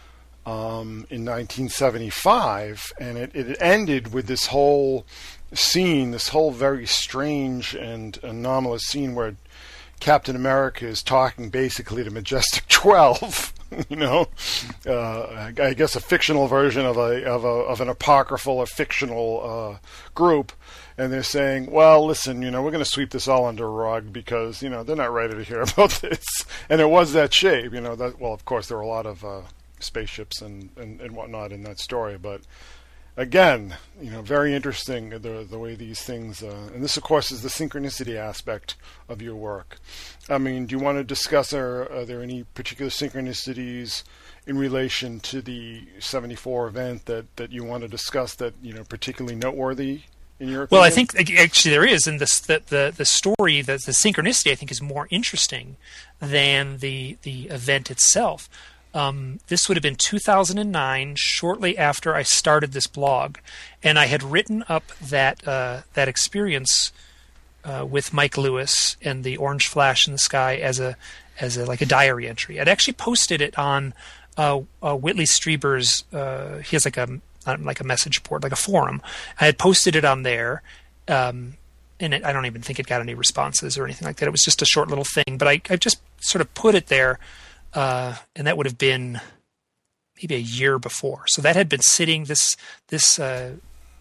um, in nineteen seventy-five, and it, it ended with this whole scene, this whole very strange and anomalous scene where Captain America is talking basically to Majestic twelve, you know, uh, I guess a fictional version of a of a of an apocryphal or fictional uh, group, and they're saying, well, listen, you know, we're going to sweep this all under a rug because, you know, they're not ready to hear about this, and it was that shape, you know, that, well, of course, there were a lot of uh, spaceships and, and, and whatnot in that story, but again, you know, very interesting the the way these things, uh, and this, of course, is the synchronicity aspect of your work. I mean, do you want to discuss, are, are there any particular synchronicities in relation to the seventy-four event that, that you want to discuss that, you know, particularly noteworthy in your opinion? Well, I think actually there is, and this, the, the, the story, the, the synchronicity, I think, is more interesting than the the event itself. Um, this would have been two thousand nine, shortly after I started this blog, and I had written up that uh, that experience uh, with Mike Lewis and the orange flash in the sky as a as a like a diary entry. I'd actually posted it on uh, uh, Whitley Strieber's. Uh, he has like a like a message board, like a forum. I had posted it on there, um, and it, I don't even think it got any responses or anything like that. It was just a short little thing, but I I just sort of put it there. Uh, and that would have been maybe a year before. So that had been sitting, this this uh,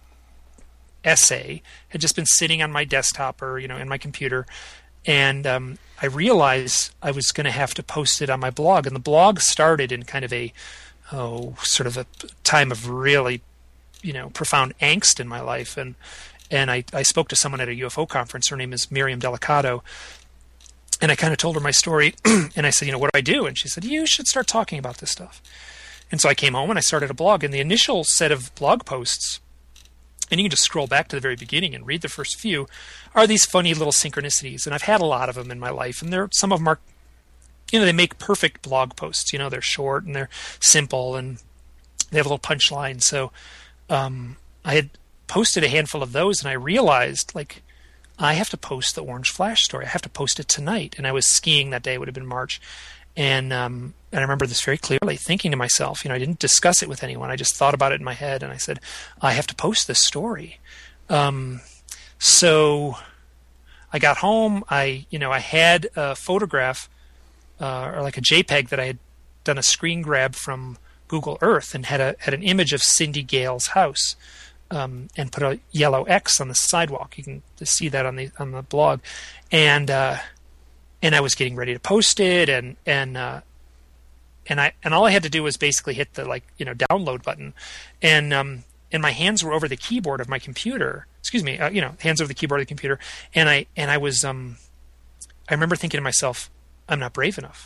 essay had just been sitting on my desktop or, you know, in my computer. And um, I realized I was going to have to post it on my blog. And the blog started in kind of a, oh, sort of a time of really, you know, profound angst in my life. And and I, I spoke to someone at a U F O conference. Her name is Miriam Delicato. And I kind of told her my story, and I said, you know, what do I do? And she said, you should start talking about this stuff. And so I came home and I started a blog. And the initial set of blog posts, and you can just scroll back to the very beginning and read the first few, are these funny little synchronicities. And I've had a lot of them in my life. And they're, some of them are, you know, they make perfect blog posts. You know, they're short and they're simple and they have a little punchline. So um, I had posted a handful of those, and I realized, like, I have to post the Orange Flash story. I have to post it tonight. And I was skiing that day. It would have been March. And um, and I remember this very clearly, thinking to myself, you know, I didn't discuss it with anyone. I just thought about it in my head. And I said, I have to post this story. Um, so I got home. I, you know, I had a photograph uh, or like a JPEG that I had done a screen grab from Google Earth and had a had an image of Cindy Gale's house. Um, and put a yellow X on the sidewalk. You can see that on the on the blog, and uh, and I was getting ready to post it, and and uh, and I and all I had to do was basically hit the like you know download button, and um, and my hands were over the keyboard of my computer. Excuse me, uh, you know, hands over the keyboard of the computer, and I and I was um, I remember thinking to myself, I'm not brave enough.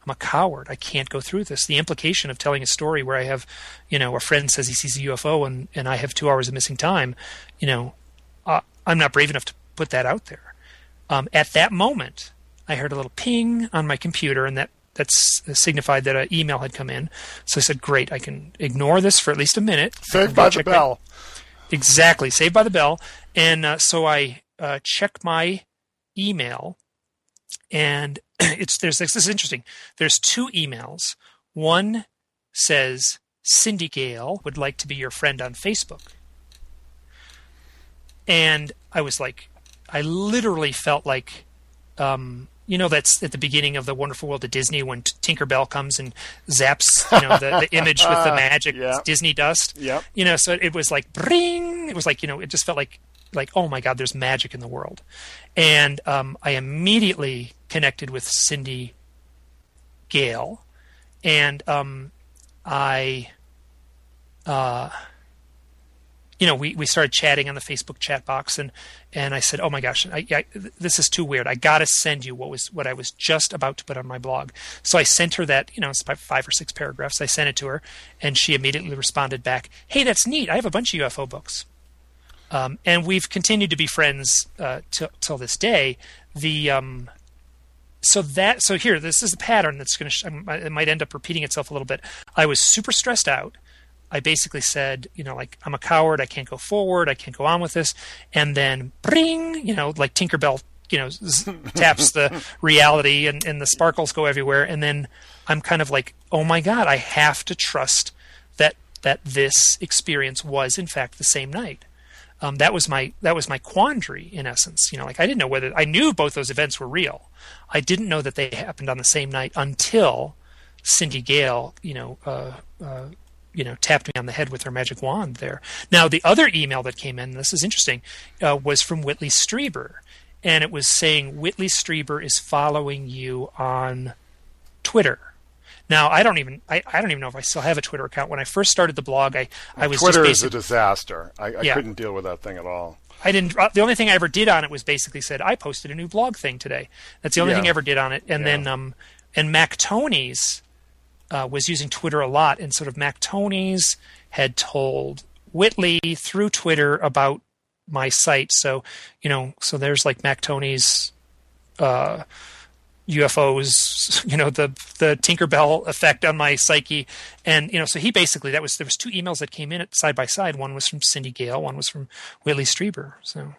I'm a coward. I can't go through this. The implication of telling a story where I have, you know, a friend says he sees a U F O and, and I have two hours of missing time, you know, uh, I'm not brave enough to put that out there. Um, at that moment, I heard a little ping on my computer, and that that's signified that an email had come in. So I said, great, I can ignore this for at least a minute. Saved by the bell. My... Exactly, saved by the bell. And uh, so I uh, check my email, and it's there's this is interesting. There's two emails. One says, Cindy Gale would like to be your friend on Facebook. And I was like, I literally felt like, um, you know, that's at the beginning of The Wonderful World of Disney when Tinkerbell comes and zaps, you know, the, the image with the magic yeah. Disney dust. Yep. You know, so it was like, bring. It was like, you know, it just felt like, like, oh my God, there's magic in the world. And um, I immediately connected with Cindy Gale, and um, I, uh, you know, we, we started chatting on the Facebook chat box, and, and I said, oh my gosh, I, I, this is too weird. I got to send you what was what I was just about to put on my blog. So I sent her that, you know, it's about five or six paragraphs. I sent it to her, and she immediately responded back, hey, that's neat. I have a bunch of U F O books. Um, and we've continued to be friends uh, till, till this day. The um, so that so here, this is a pattern that's going to sh- it might end up repeating itself a little bit. I was super stressed out. I basically said, you know, like, I'm a coward. I can't go forward. I can't go on with this. And then, bring, you know, like Tinkerbell, you know, taps the reality, and, and the sparkles go everywhere. And then I'm kind of like, oh my God, I have to trust that that this experience was in fact the same night. Um, that was my that was my quandary, in essence. You know, like, I didn't know whether I knew both those events were real. I didn't know that they happened on the same night until Cindy Gale, you know, uh, uh, you know, tapped me on the head with her magic wand there. Now, the other email that came in, this is interesting, uh, was from Whitley Strieber, and it was saying Whitley Strieber is following you on Twitter. Now, I don't even I, I don't even know if I still have a Twitter account. When I first started the blog, I, I was Twitter just is a disaster. I, I yeah. couldn't deal with that thing at all. I didn't. The only thing I ever did on it was basically said, I posted a new blog thing today. That's the only yeah. thing I ever did on it. And yeah. then um and Mac Tony's uh, was using Twitter a lot, and sort of Mac Tony's had told Whitley through Twitter about my site. So, you know, so there's like Mac Tony's uh U F Os, you know, the the Tinkerbell effect on my psyche. And, you know, so he basically, that was, there was two emails that came in side by side. One was from Cindy Gale, one was from Whitley Strieber. So,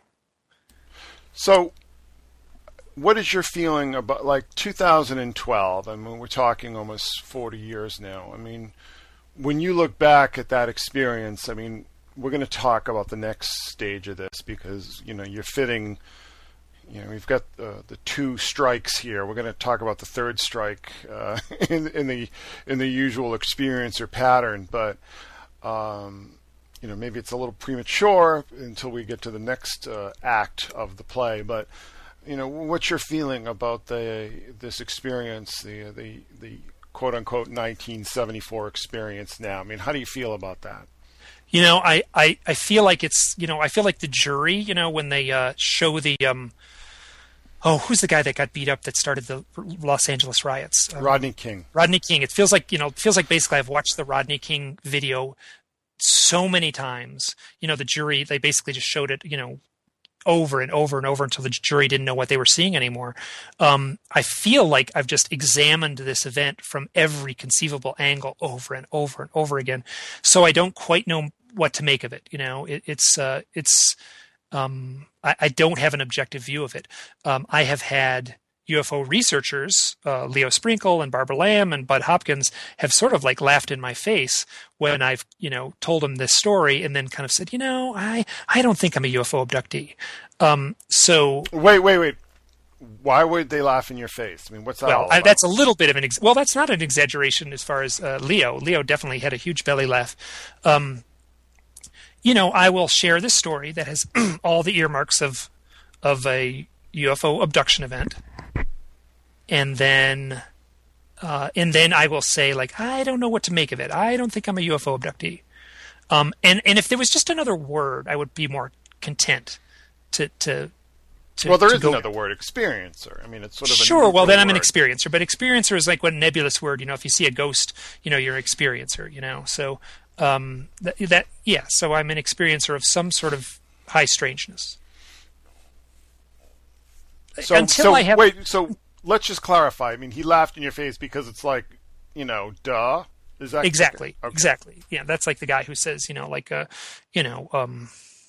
so what is your feeling about, like, two thousand twelve? I mean, we're talking almost forty years now. I mean, when you look back at that experience, I mean, we're going to talk about the next stage of this because, you know, you're fitting. You know, we've got uh, the two strikes here. We're going to talk about the third strike uh, in, in the in the usual experience or pattern, but um, you know, maybe it's a little premature until we get to the next uh, act of the play. But you know, what's your feeling about the this experience, the the the quote unquote nineteen seventy-four experience now? I mean, how do you feel about that? You know, I, I, I feel like it's, you know, I feel like the jury, you know, when they uh, show the, um, oh, who's the guy that got beat up that started the Los Angeles riots? Um, Rodney King. Rodney King. It feels like, you know, it feels like basically I've watched the Rodney King video so many times. You know, the jury, they basically just showed it, you know, over and over and over until the jury didn't know what they were seeing anymore. Um, I feel like I've just examined this event from every conceivable angle over and over and over again. So I don't quite know what to make of it. You know, it, it's, uh, it's, um, I, I don't have an objective view of it. Um, I have had U F O researchers, uh, Leo Sprinkle and Barbara Lamb and Bud Hopkins, have sort of like laughed in my face when I've, you know, told them this story and then kind of said, you know, I, I don't think I'm a U F O abductee. Um, so wait, wait, wait. Why would they laugh in your face? I mean, what's that well, all about? I, that's a little bit of an, ex- well, that's not an exaggeration as far as uh, Leo. Leo definitely had a huge belly laugh. Um, you know, I will share this story that has all the earmarks of, of a U F O abduction event. And then, uh, and then I will say, like, I don't know what to make of it. I don't think I'm a U F O abductee. Um, and, and if there was just another word, I would be more content to, to, to, well, there to is go another word, experiencer. I mean, it's sort of a sure. Well, then I'm word. an experiencer, but experiencer is like what nebulous word. You know, if you see a ghost, you know, you're an experiencer. You know, so um, that, that yeah. So I'm an experiencer of some sort of high strangeness. So, Until so I have wait. So let's just clarify. I mean, he laughed in your face because it's like, you know, duh. Is that exactly, okay. exactly? Yeah, that's like the guy who says, you know, like, uh, you know, um,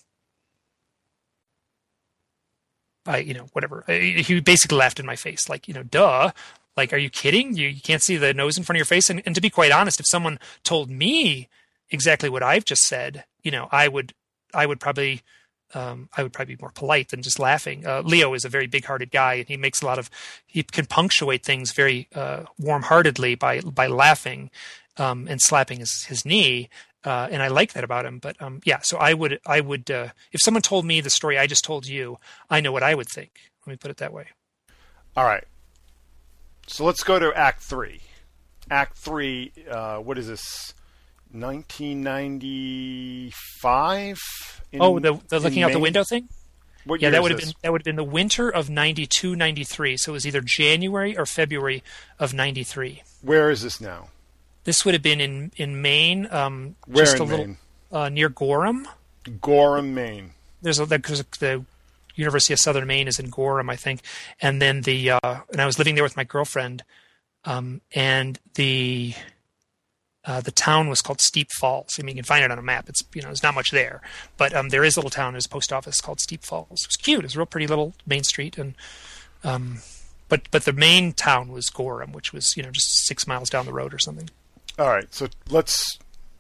I, you know, whatever. He basically laughed in my face, like, you know, duh. Like, are you kidding? You, you can't see the nose in front of your face. And, and to be quite honest, if someone told me exactly what I've just said, you know, I would, I would probably, um, I would probably be more polite than just laughing. Uh, Leo is a very big-hearted guy, and he makes a lot of, he can punctuate things very uh, warm-heartedly by by laughing um, and slapping his his knee. Uh, and I like that about him. But um, yeah, so I would, I would, uh, if someone told me the story I just told you, I know what I would think. Let me put it that way. All right. So let's go to Act Three. Act Three. Uh, what is this? nineteen ninety-five. In, oh, the the looking out Maine? the window thing. What yeah, year that is would have this? been that would have been the winter of ninety-two, ninety-three. So it was either January or February of ninety-three. Where is this now? This would have been in in Maine, um, Where just in a little Maine? uh, near Gorham. Gorham, Maine. There's a because the University of Southern Maine is in Gorham, I think, and then the uh, and I was living there with my girlfriend, um, and the uh, the town was called Steep Falls. I mean, you can find it on a map. It's you know, there's not much there, but um, there is a little town. There's a post office called Steep Falls. It was cute. It was a real pretty little main street, and um, but but the main town was Gorham, which was you know just six miles down the road or something. All right, so let's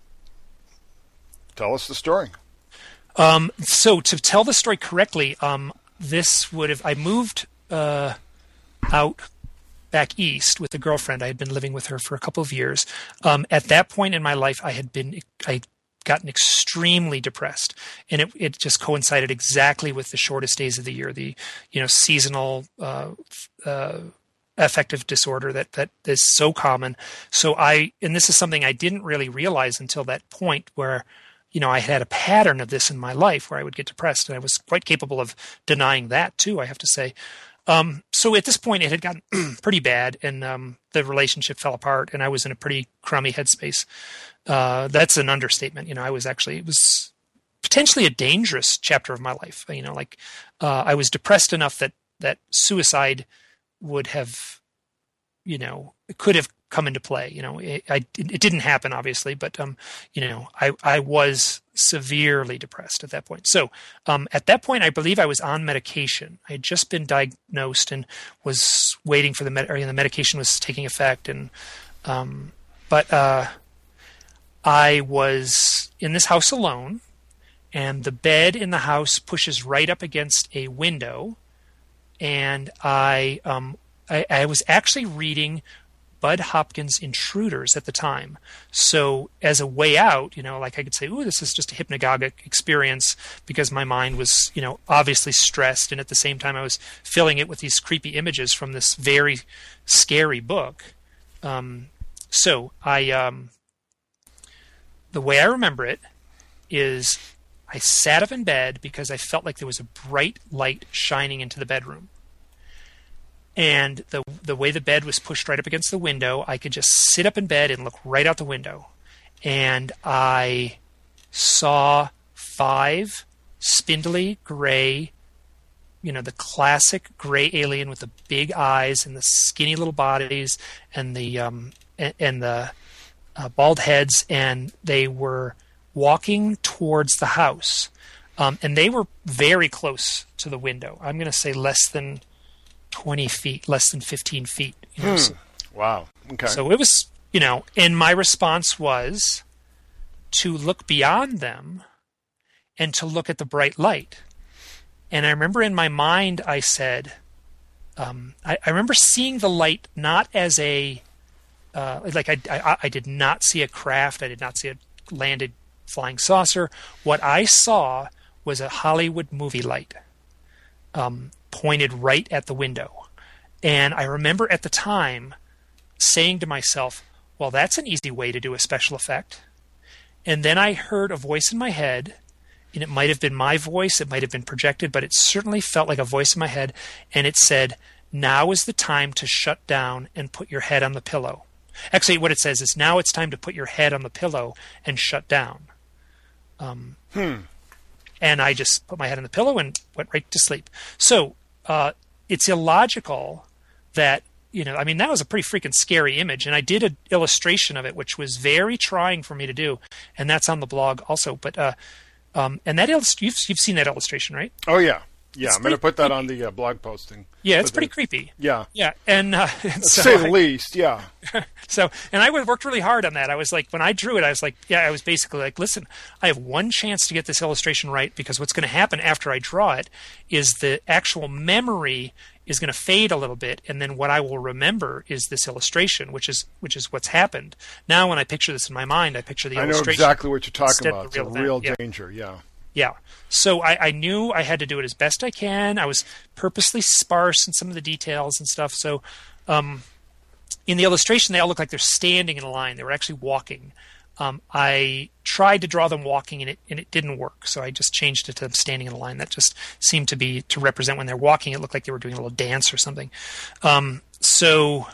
tell us the story. Um, so to tell the story correctly, um, this would have I moved uh, out back east with a girlfriend. I had been living with her for a couple of years. Um, at that point in my life, I had been I gotten extremely depressed, and it it just coincided exactly with the shortest days of the year, the you know seasonal uh, uh, affective disorder that that is so common. So I and this is something I didn't really realize until that point where. You know, I had a pattern of this in my life where I would get depressed, and I was quite capable of denying that too, I have to say. Um, so at this point, it had gotten pretty bad, and um, the relationship fell apart, and I was in a pretty crummy headspace. Uh, that's an understatement. You know, I was actually, it was potentially a dangerous chapter of my life. You know, like uh, I was depressed enough that, that suicide would have, you know, it could have come into play. You know, it, I, it didn't happen, obviously, but, um, you know, I, I was severely depressed at that point. So um, at that point, I believe I was on medication. I had just been diagnosed and was waiting for the, med- or, you know, the medication was taking effect. And, um, but uh, I was in this house alone, and the bed in the house pushes right up against a window. And I, um, I, I was actually reading Bud Hopkins' Intruders at the time. So as a way out, you know, like I could say, ooh, this is just a hypnagogic experience because my mind was, you know, obviously stressed. And at the same time, I was filling it with these creepy images from this very scary book. Um, so I, um, the way I remember it is I sat up in bed because I felt like there was a bright light shining into the bedroom. And the the way the bed was pushed right up against the window, I could just sit up in bed and look right out the window. And I saw five spindly gray, you know, the classic gray alien with the big eyes and the skinny little bodies and the um and, and the uh, bald heads, and they were walking towards the house. Um, and they were very close to the window. I'm going to say less than twenty feet, less than fifteen feet. You know, Hmm. so, Wow. Okay. so it was, you know, and my response was to look beyond them and to look at the bright light. And I remember in my mind, I said, um, I, I remember seeing the light not as a, uh, like I, I, I did not see a craft. I did not see a landed flying saucer. What I saw was a Hollywood movie light. Um, pointed right at the window. And I remember at the time saying to myself, well, that's an easy way to do a special effect. And then I heard a voice in my head, and it might have been my voice, it might have been projected, but it certainly felt like a voice in my head, and it said, now is the time to shut down and put your head on the pillow. Actually, what it says is, now it's time to put your head on the pillow and shut down. Um, hmm. And I just put my head on the pillow and went right to sleep. So uh, it's illogical that, you know, I mean, that was a pretty freaking scary image. And I did an illustration of it, which was very trying for me to do. And that's on the blog also. But, uh, um, and that, illust- you've, you've seen that illustration, right? Oh, yeah. Yeah, It's I'm going to put that creepy. on the uh, blog posting. Yeah, it's But pretty the- creepy. Yeah. Yeah. And uh, To so say the I- least, yeah. So, and I worked really hard on that. I was like, when I drew it, I was like, yeah, I was basically like, listen, I have one chance to get this illustration right, because what's going to happen after I draw it is the actual memory is going to fade a little bit, and then what I will remember is this illustration, which is which is what's happened. Now, when I picture this in my mind, I picture the I know illustration. exactly what you're talking instead of about. It's the a real event. real Yeah. danger, yeah. Yeah. So I, I knew I had to do it as best I can. I was purposely sparse in some of the details and stuff. So um, in the illustration, they all look like they're standing in a line. They were actually walking. Um, I tried to draw them walking, and it and it didn't work. So I just changed it to them standing in a line. That just seemed to be to represent when they're walking. It looked like they were doing a little dance or something. Um, so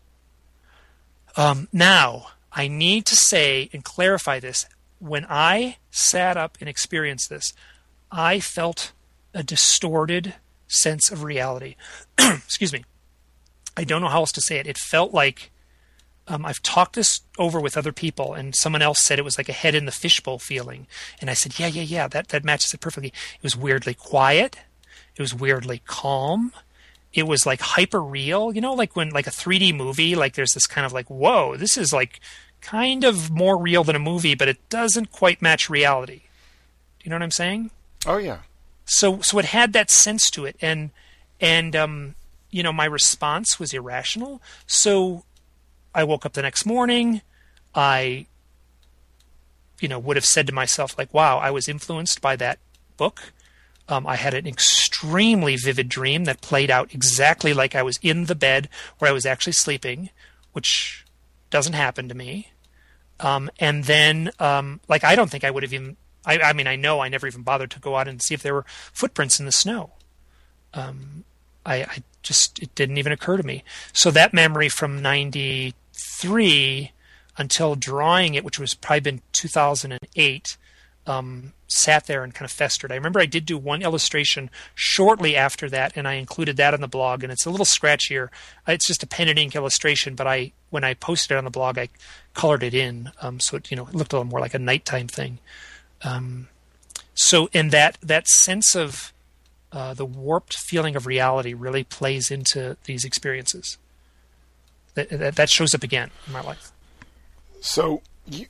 um, now I need to say and clarify this. When I sat up and experienced this, I felt a distorted sense of reality. Excuse me. I don't know how else to say it. It felt like um, I've talked this over with other people, and someone else said it was like a head in the fishbowl feeling. And I said, yeah, yeah, yeah, that, that matches it perfectly. It was weirdly quiet. It was weirdly calm. It was like hyper real, you know, like when like a three D movie, like there's this kind of like, whoa, this is like kind of more real than a movie, but it doesn't quite match reality. Do you know what I'm saying? Oh, yeah. So, so it had that sense to it, and and um, you know, my response was irrational. So, I woke up the next morning. I, you know, would have said to myself like, "Wow, I was influenced by that book." Um, I had an extremely vivid dream that played out exactly like I was in the bed where I was actually sleeping, which doesn't happen to me. Um, and then, um, like, I don't think I would have even, I, I mean, I know I never even bothered to go out and see if there were footprints in the snow. Um, I, I just, it didn't even occur to me. So that memory from ninety-three until drawing it, which was probably been two thousand eight, um, sat there and kind of festered. I remember I did do one illustration shortly after that, and I included that on the blog, and it's a little scratchier. It's just a pen and ink illustration, but I, when I posted it on the blog, I colored it in, um, so it, you know, it looked a little more like a nighttime thing. Um, so, and that, that sense of uh, the warped feeling of reality really plays into these experiences. That, that, that shows up again in my life. So you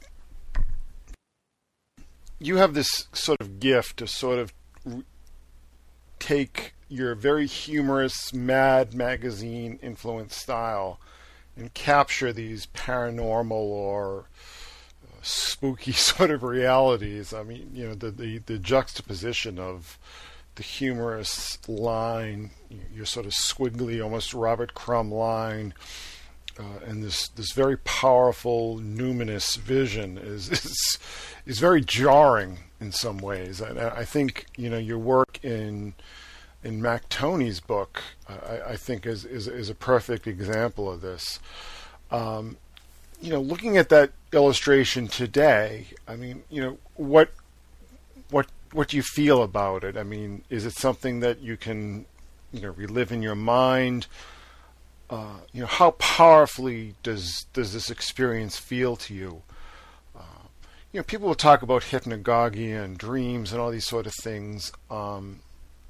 you have this sort of gift to sort of re- take your very humorous Mad Magazine influenced style and capture these paranormal or uh, spooky sort of realities. I mean, you know, the, the, the juxtaposition of the humorous line, your sort of squiggly, almost Robert Crumb line, Uh, and this, this very powerful, numinous vision is, is is very jarring in some ways. And I, I think, you know, your work in in Mac Toney's book, uh, I, I think is, is is a perfect example of this. Um, you know, looking at that illustration today, I mean, you know, what what what do you feel about it? I mean, is it something that you can, you know, relive in your mind? Uh, you know, how powerfully does does this experience feel to you? Uh, you know, people will talk about hypnagogia and dreams and all these sort of things. Um,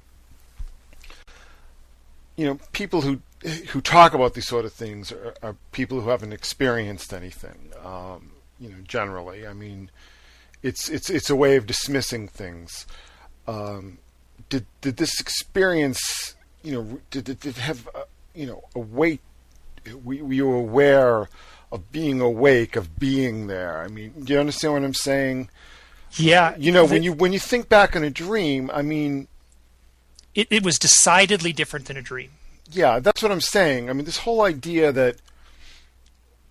you know, people who who talk about these sort of things are, are people who haven't experienced anything. Um, you know, generally, I mean, it's it's it's a way of dismissing things. Um, did did this experience, you know, did did it have uh, you know, awake, we, we were aware of being awake, of being there. I mean, do you understand what I'm saying? Yeah. You know, the, when you when you think back on a dream, I mean, it, it was decidedly different than a dream. Yeah, that's what I'm saying. I mean, this whole idea that,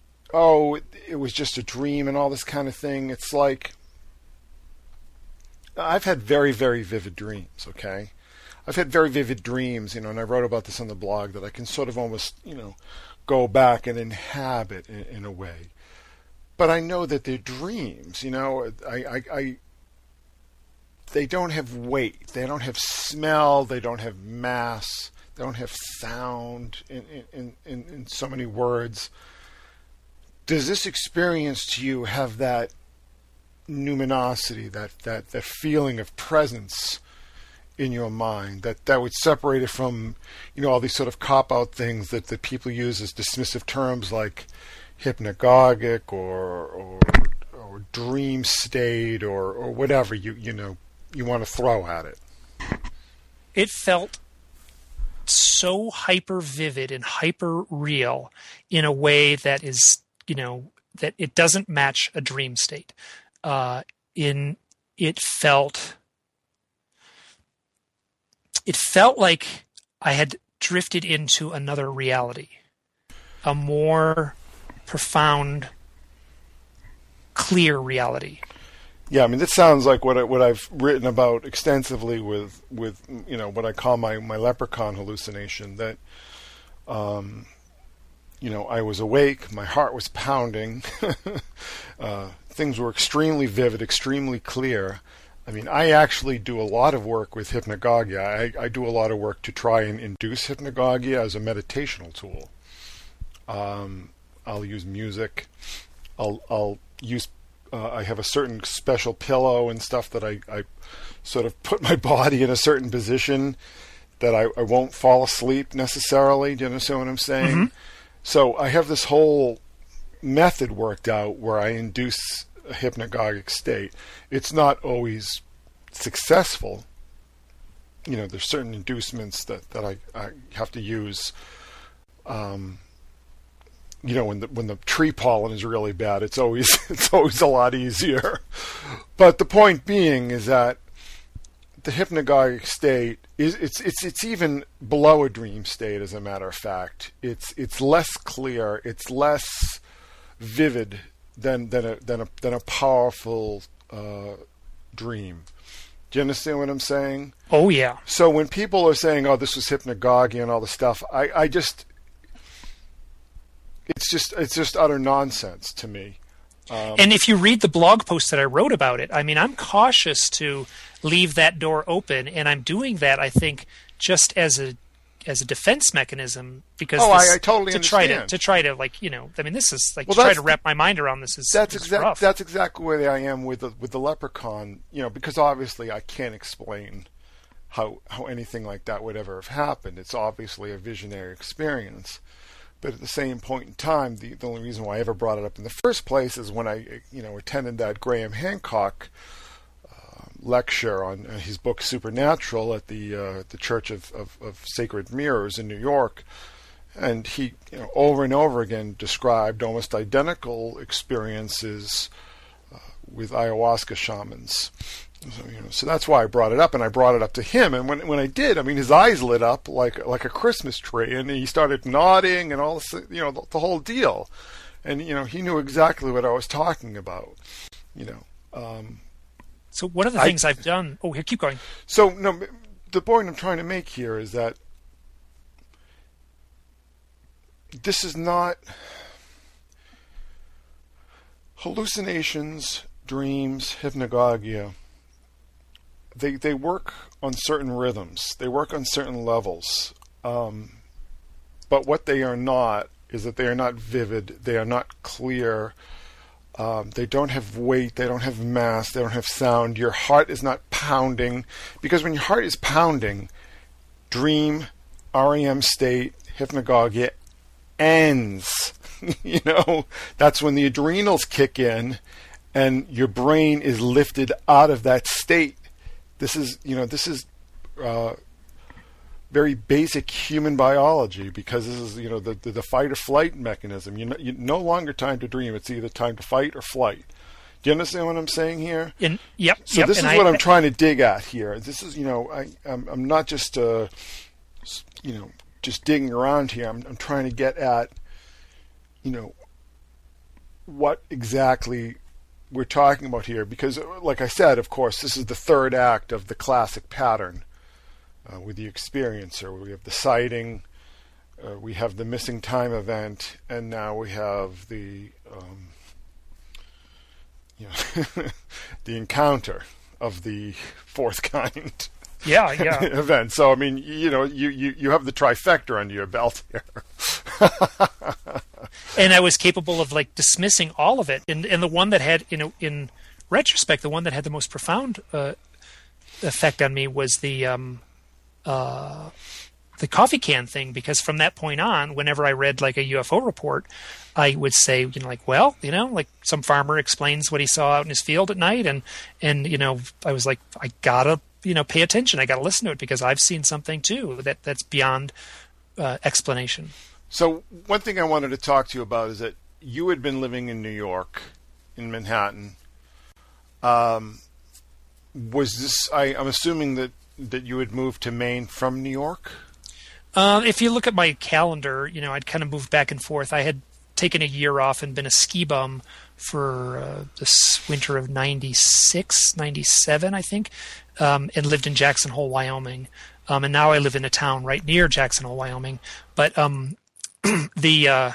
oh, it, it was just a dream and all this kind of thing, it's like, I've had very, very vivid dreams, okay? I've had very vivid dreams, you know, and I wrote about this on the blog, that I can sort of almost, you know, go back and inhabit in, in a way. But I know that they're dreams, you know. I, I, I, they don't have weight. They don't have smell. They don't have mass. They don't have sound in, in, in, in so many words. Does this experience to you have that numinosity, that, that, that feeling of presence in your mind, that, that would separate it from, you know, all these sort of cop-out things that, that people use as dismissive terms like hypnagogic or or, or dream state or, or whatever you you know you want to throw at it? It felt so hyper vivid and hyper real in a way that is, you know, that it doesn't match a dream state. Uh, in it felt it felt like I had drifted into another reality, a more profound, clear reality. Yeah, I mean, this sounds like what I, what I've written about extensively with with you know what I call my, my leprechaun hallucination. That, um, you know, I was awake, my heart was pounding, uh, things were extremely vivid, extremely clear. I mean, I actually do a lot of work with hypnagogia. I, I do a lot of work to try and induce hypnagogia as a meditational tool. Um, I'll use music. I'll I'll use. Uh, I have a certain special pillow and stuff that I, I sort of put my body in a certain position that I, I won't fall asleep necessarily. Do you understand what I'm saying? Mm-hmm. So I have this whole method worked out where I induce a hypnagogic state. It's not always successful. You know, there's certain inducements that, that I, I have to use. Um, You know, when the when the tree pollen is really bad, it's always it's always a lot easier. But the point being is that the hypnagogic state is it's it's it's even below a dream state. As a matter of fact, it's it's less clear, it's less vivid than than a than a than a powerful uh, dream. Do you understand what I'm saying? Oh yeah. So when people are saying, "Oh, this was hypnagogia" and all this stuff, I I just It's just it's just utter nonsense to me. Um, and if you read the blog post that I wrote about it, I mean, I'm cautious to leave that door open, and I'm doing that, I think, just as a as a defense mechanism, because oh, this, I, I totally to understand. try to to try to like you know, I mean, this is like well, to try to wrap my mind around this is that's is exactly rough. that's exactly where I am with the with the leprechaun. You know, because obviously I can't explain how how anything like that would ever have happened. It's obviously a visionary experience. But at the same point in time, the, the only reason why I ever brought it up in the first place is when I, you know, attended that Graham Hancock uh, lecture on uh, his book Supernatural at the uh, the Church of, of, of Sacred Mirrors in New York, and he, you know, over and over again described almost identical experiences uh, with ayahuasca shamans. So, you know, so that's why I brought it up, and I brought it up to him. And when when I did, I mean, his eyes lit up like like a Christmas tree, and he started nodding and all this, you know, the, the whole deal. And you know, he knew exactly what I was talking about. You know. Um, so one of the things I, I've done. Oh, here, keep going. So no, the point I'm trying to make here is that this is not hallucinations, dreams, hypnagogia. They they work on certain rhythms. They work on certain levels. Um, but what they are not is that they are not vivid. They are not clear. Um, they don't have weight. They don't have mass. They don't have sound. Your heart is not pounding. Because when your heart is pounding, dream, R E M state, hypnagogia ends. You know, that's when the adrenals kick in and your brain is lifted out of that state. This is, you know, this is uh, very basic human biology, because this is, you know, the the, the fight or flight mechanism. You know, you no longer time to dream; it's either time to fight or flight. Do you understand what I'm saying here? In, yep. So yep, this is I, what I'm trying to dig at here. This is, you know, I I'm, I'm not just uh, you know, just digging around here. I'm I'm trying to get at, you know, what exactly we're talking about here, because, like I said, of course, this is the third act of the classic pattern uh, with the experiencer. We have the sighting, uh, we have the missing time event, and now we have the um, you know, the encounter of the fourth kind. Yeah, yeah. event. So I mean, you know, you, you, you have the trifecta under your belt here. And I was capable of like dismissing all of it. And and the one that had, you know, in retrospect, the one that had the most profound uh, effect on me was the um, uh, the coffee can thing, because from that point on, whenever I read like a U F O report, I would say, you know, like, well, you know, like some farmer explains what he saw out in his field at night, and and you know, I was like, I gotta, you know, pay attention. I got to listen to it because I've seen something too that that's beyond uh, explanation. So one thing I wanted to talk to you about is that you had been living in New York, in Manhattan. Um, was this? I, I'm assuming that that you had moved to Maine from New York. Uh, if you look at my calendar, you know, I'd kind of moved back and forth. I had taken a year off and been a ski bum for uh, this winter of ninety-six, ninety-seven, I think. Um, and lived in Jackson Hole, Wyoming. Um, and now I live in a town right near Jackson Hole, Wyoming. But um, the uh,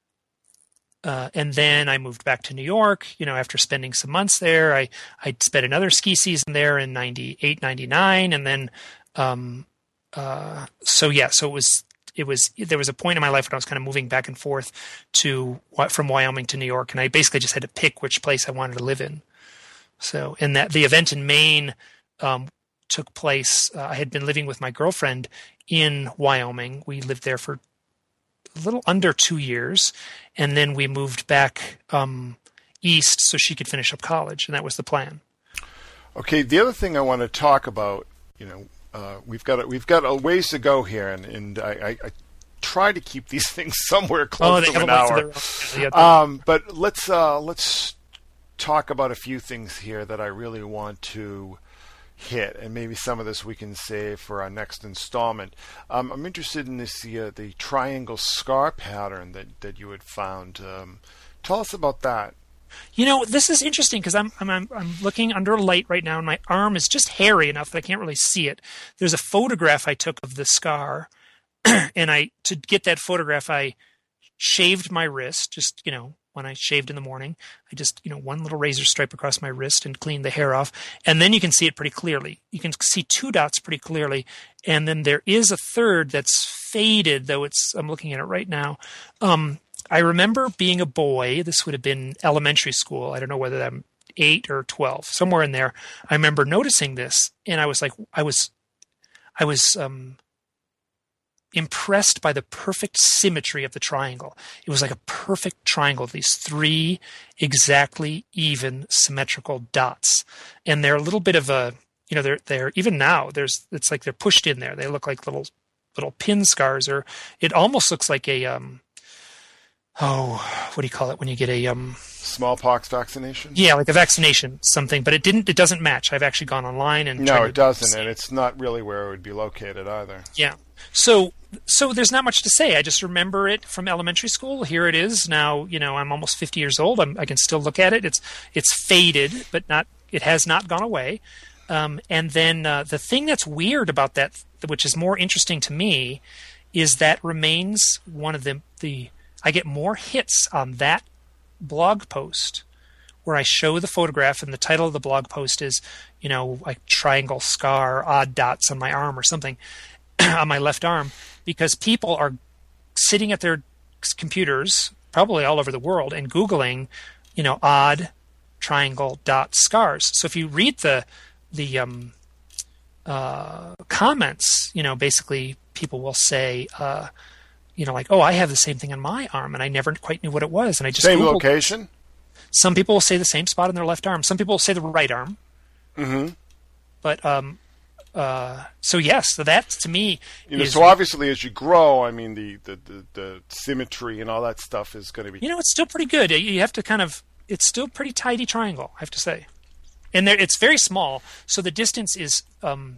uh, and then I moved back to New York, you know, after spending some months there. I I spent another ski season there in ninety-eight, ninety-nine, and then um, uh, so yeah, so it was it was there was a point in my life when I was kind of moving back and forth to from Wyoming to New York, and I basically just had to pick which place I wanted to live in. So, and that the event in Maine Um, took place. Uh, I had been living with my girlfriend in Wyoming. We lived there for a little under two years, and then we moved back um, east so she could finish up college, and that was the plan. Okay, the other thing I want to talk about, you know, uh, we've got a, we've got a ways to go here, and, and I, I, I try to keep these things somewhere close oh, to an hour. Their, um, but let's uh, let's talk about a few things here that I really want to hit, and maybe some of this we can save for our next installment. Um, I'm interested in this uh, the triangle scar pattern that, that you had found. Um, tell us about that. You know, this is interesting because I'm, I'm I'm I'm looking under light right now, and my arm is just hairy enough that I can't really see it. There's a photograph I took of the scar, and I to get that photograph I shaved my wrist, just you know. When I shaved in the morning, I just, you know, one little razor stripe across my wrist and cleaned the hair off. And then you can see it pretty clearly. You can see two dots pretty clearly. And then there is a third that's faded, though it's, I'm looking at it right now. Um, I remember being a boy, this would have been elementary school. I don't know whether I'm eight or twelve, somewhere in there. I remember noticing this, and I was like, I was, I was, um, impressed by the perfect symmetry of the triangle. It was like a perfect triangle, these three exactly even symmetrical dots. And they're a little bit of a, you know, they're, they're even now, there's, it's like they're pushed in there. They look like little, little pin scars, or it almost looks like a, um, oh, what do you call it when you get a, um, smallpox vaccination? Yeah, like a vaccination, something, but it didn't, it doesn't match. I've actually gone online and no, it doesn't. And it's not really where it would be located either. Yeah. So, so there's not much to say. I just remember it from elementary school. Here it is now. You know, I'm almost fifty years old. I'm, I can still look at it. It's it's faded, but not. It has not gone away. Um, and then uh, the thing that's weird about that, which is more interesting to me, is that remains one of the the. I get more hits on that blog post where I show the photograph, and the title of the blog post is, you know, like triangle scar, odd dots on my arm or something. On my left arm, because people are sitting at their computers, probably all over the world, and Googling, you know, odd triangle dot scars. So if you read the the um, uh, comments, you know, basically people will say, uh, you know, like, oh, I have the same thing on my arm, and I never quite knew what it was, and I just same Googled. Location. Some people will say the same spot on their left arm. Some people will say the right arm. Mm-hmm. But um, uh, so yes, so that to me, you know, is, so obviously as you grow, I mean, the, the, the, the symmetry and all that stuff is going to be. You know, it's still pretty good. You have to kind of. It's still pretty tidy triangle, I have to say, and there it's very small. So the distance is um,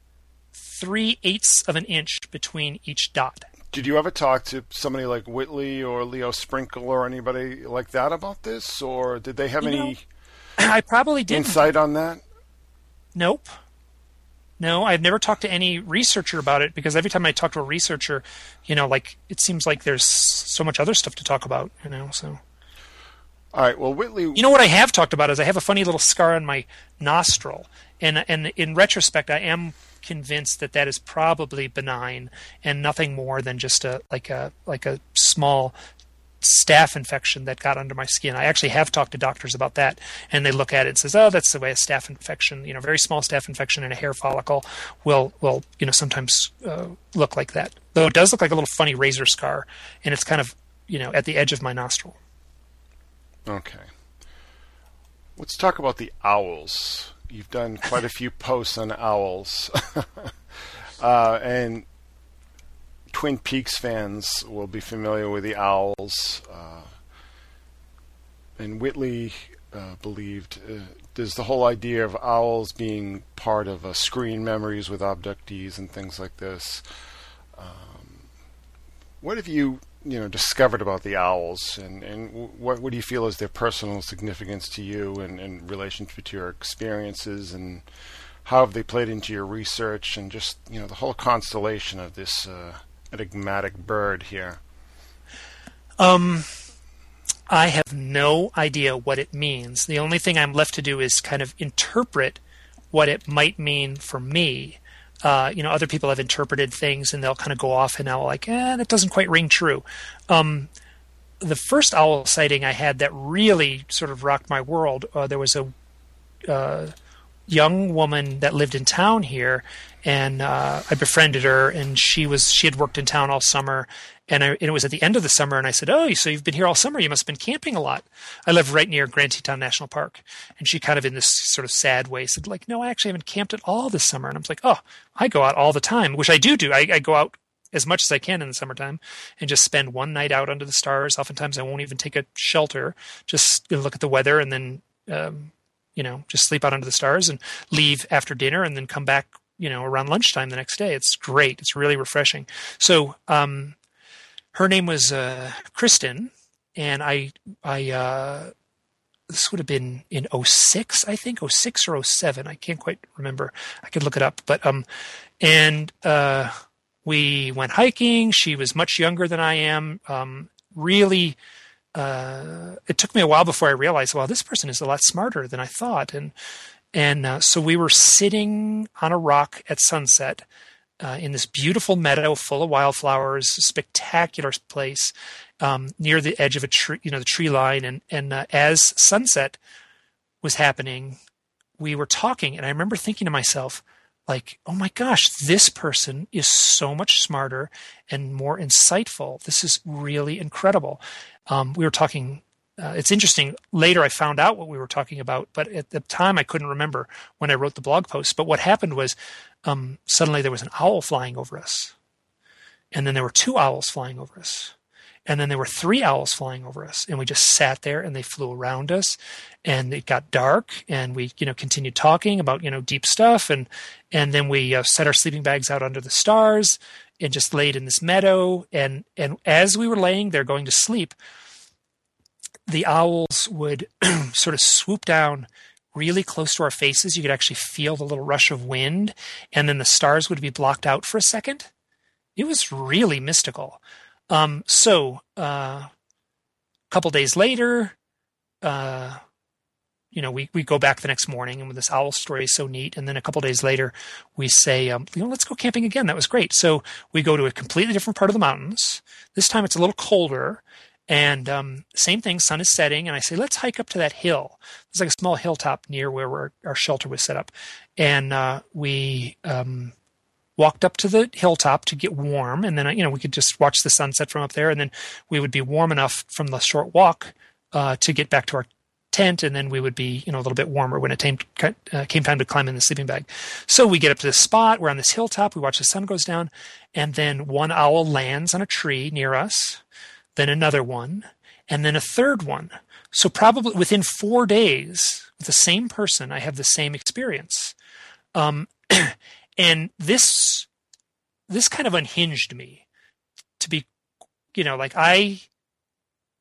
three eighths of an inch between each dot. Did you ever talk to somebody like Whitley or Leo Sprinkle or anybody like that about this, or did they have you any? Know, I probably didn't. Insight on that? Nope. No, I've never talked to any researcher about it because every time I talk to a researcher, you know, like it seems like there's so much other stuff to talk about, you know, so. All right, well, Whitley... You know what I have talked about is I have a funny little scar on my nostril, and and in retrospect, I am convinced that that is probably benign and nothing more than just a like a like a small staph infection that got under my skin. I actually have talked to doctors about that, and they look at it and says, "Oh, that's the way a staph infection, you know, very small staph infection in a hair follicle will will you know sometimes uh, look like that." Though it does look like a little funny razor scar, and it's kind of you know at the edge of my nostril. Okay. Let's talk about the owls. You've done quite a few posts on owls. uh, and Twin Peaks fans will be familiar with the owls. Uh, and Whitley uh, believed uh, there's the whole idea of owls being part of uh, screen memories with abductees and things like this. Um, what have you you know discovered about the owls, and, and what, what do you feel is their personal significance to you and in relation to your experiences, and how have they played into your research, and just you know the whole constellation of this uh, enigmatic bird here? Um, I have no idea what it means. The only thing I'm left to do is kind of interpret what it might mean for me. Uh, you know, other people have interpreted things and they'll kind of go off and I'll like, eh, that doesn't quite ring true. Um, the first owl sighting I had that really sort of rocked my world, uh, there was a uh, young woman that lived in town here, and uh, I befriended her, and she was she had worked in town all summer, and, I, and it was at the end of the summer, and I said, "Oh, so you've been here all summer? You must have been camping a lot." I live right near Grand Teton National Park, and she kind of in this sort of sad way said, "Like, no, I actually haven't camped at all this summer." And I'm like, "Oh, I go out all the time," which I do do. I, I go out as much as I can in the summertime and just spend one night out under the stars. Oftentimes, I won't even take a shelter, just you know, look at the weather, and then um, you know just sleep out under the stars and leave after dinner, and then come back you know around lunchtime the next day. It's great. It's really refreshing. So. Um, Her name was uh, Kristen, and I, I uh, this would have been in oh six, I think, oh six or oh seven. I can't quite remember. I could look it up. But um, and uh, we went hiking. She was much younger than I am. Um, really, uh, it took me a while before I realized, well, this person is a lot smarter than I thought. And and uh, so we were sitting on a rock at sunset. Uh, in this beautiful meadow full of wildflowers, a spectacular place um, near the edge of a tree, you know, the tree line. And, and uh, as sunset was happening, we were talking. And I remember thinking to myself, like, oh my gosh, this person is so much smarter and more insightful. This is really incredible. Um, we were talking. Uh, it's interesting. Later, I found out what we were talking about, but at the time, I couldn't remember when I wrote the blog post. But what happened was um, suddenly there was an owl flying over us. And then there were two owls flying over us. And then there were three owls flying over us. And we just sat there and they flew around us. And it got dark. And we, you know, continued talking about, you know, deep stuff. And, and then we uh, set our sleeping bags out under the stars and just laid in this meadow. And, and as we were laying there going to sleep, the owls would sort of swoop down really close to our faces. You could actually feel the little rush of wind, and then the stars would be blocked out for a second. It was really mystical. Um, so uh, a couple days later, uh, you know, we, we go back the next morning, and this owl story is so neat. And then a couple days later, we say, um, you know, let's go camping again. That was great. So we go to a completely different part of the mountains. This time it's a little colder. And um, same thing, sun is setting, and I say, let's hike up to that hill. There's like a small hilltop near where we're, our shelter was set up. And uh, we um, walked up to the hilltop to get warm, and then you know we could just watch the sunset from up there, and then we would be warm enough from the short walk uh, to get back to our tent, and then we would be you know a little bit warmer when it came, uh, came time to climb in the sleeping bag. So we get up to this spot, we're on this hilltop, we watch the sun goes down, and then one owl lands on a tree near us, then another one, and then a third one. So probably within four days, with the same person, I have the same experience. Um, and this, this kind of unhinged me to be, you know, like I,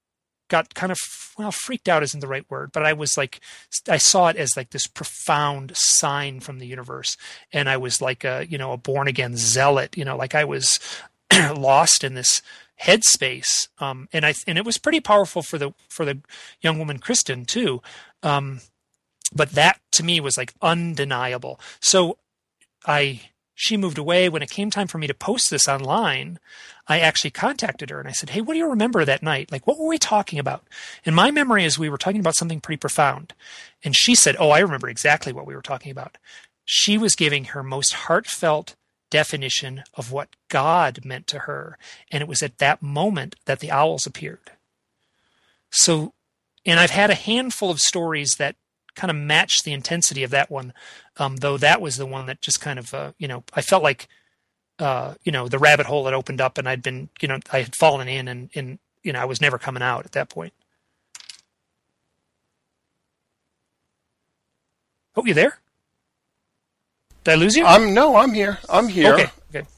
got kind of, well, freaked out isn't the right word, but I was like, I saw it as like this profound sign from the universe. And I was like a, you know, a born again zealot, you know, like I was lost in this headspace. Um, and I, and it was pretty powerful for the, for the young woman, Kristen, too. Um, but that to me was like undeniable. So I, she moved away. When it came time for me to post this online, I actually contacted her and I said, hey, what do you remember that night? Like, what were we talking about? And my memory is we were talking about something pretty profound. And she said, oh, I remember exactly what we were talking about. She was giving her most heartfelt definition of what God meant to her. And it was at that moment that the owls appeared. So, and I've had a handful of stories that kind of matched the intensity of that one. Um, though that was the one that just kind of, uh, you know, I felt like, uh, you know, the rabbit hole had opened up and I'd been, you know, I had fallen in and, and, you know, I was never coming out at that point. Oh, you there? Did I lose you? I'm no, I'm here. I'm here. Okay. Okay.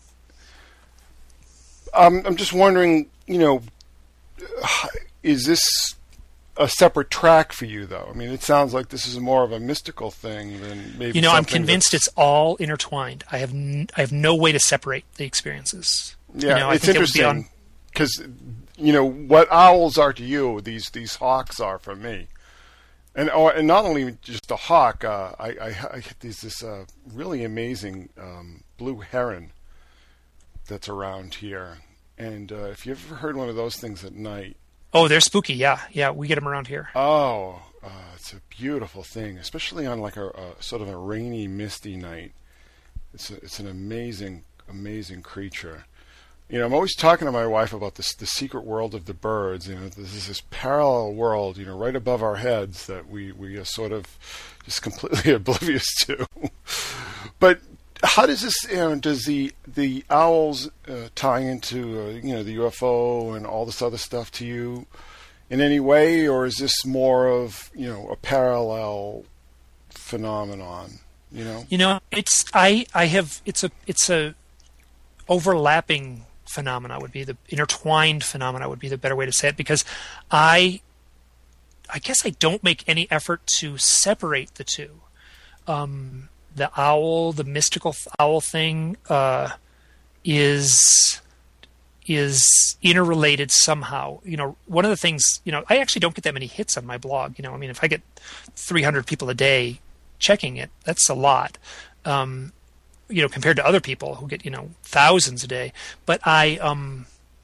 Um, I'm just wondering, you know, is this a separate track for you, though? I mean, it sounds like this is more of a mystical thing than maybe. You know, I'm convinced it's all intertwined. I have n- I have no way to separate the experiences. Yeah, you know, it's I think interesting because you know what owls are to you, these these hawks are for me, and oh, and not only just a hawk. Uh, I I, I there's this uh, really amazing um, blue heron that's around here, and uh, if you ever heard one of those things at night. Oh, they're spooky. Yeah, yeah, we get them around here. Oh, uh, it's a beautiful thing, especially on like a, a sort of a rainy, misty night. It's a, it's an amazing, amazing creature. You know, I'm always talking to my wife about this, the secret world of the birds. You know, this is this parallel world, you know, right above our heads that we we are sort of just completely oblivious to. But how does this, you know, does the the owls uh, tie into uh, you know the U F O and all this other stuff to you in any way, or is this more of, you know, a parallel phenomenon? You know, you know, it's I I have it's a it's a overlapping phenomena would be the intertwined phenomena would be the better way to say it, because I I guess I don't make any effort to separate the two. Um, The owl, the mystical owl thing, uh, is is interrelated somehow. You know, one of the things, you know, I actually don't get that many hits on my blog. You know, I mean, if I get three hundred people a day checking it, that's a lot. Um, you know, compared to other people who get, you know, thousands a day. But I, um,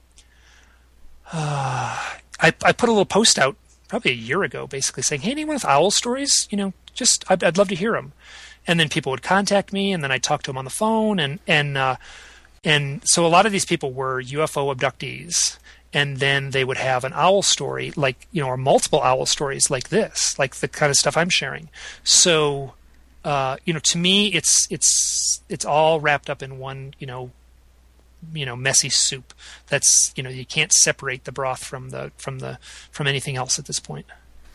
uh, I, I put a little post out probably a year ago, basically saying, "Hey, anyone with owl stories? You know, just I'd, I'd love to hear them." And then people would contact me, and then I'd talk to them on the phone, and and uh, and so a lot of these people were U F O abductees, and then they would have an owl story, like, you know, or multiple owl stories like this, like the kind of stuff I'm sharing. So, uh, you know, to me, it's it's it's all wrapped up in one, you know, you know, messy soup. That's, you know, you can't separate the broth from the from the from anything else at this point.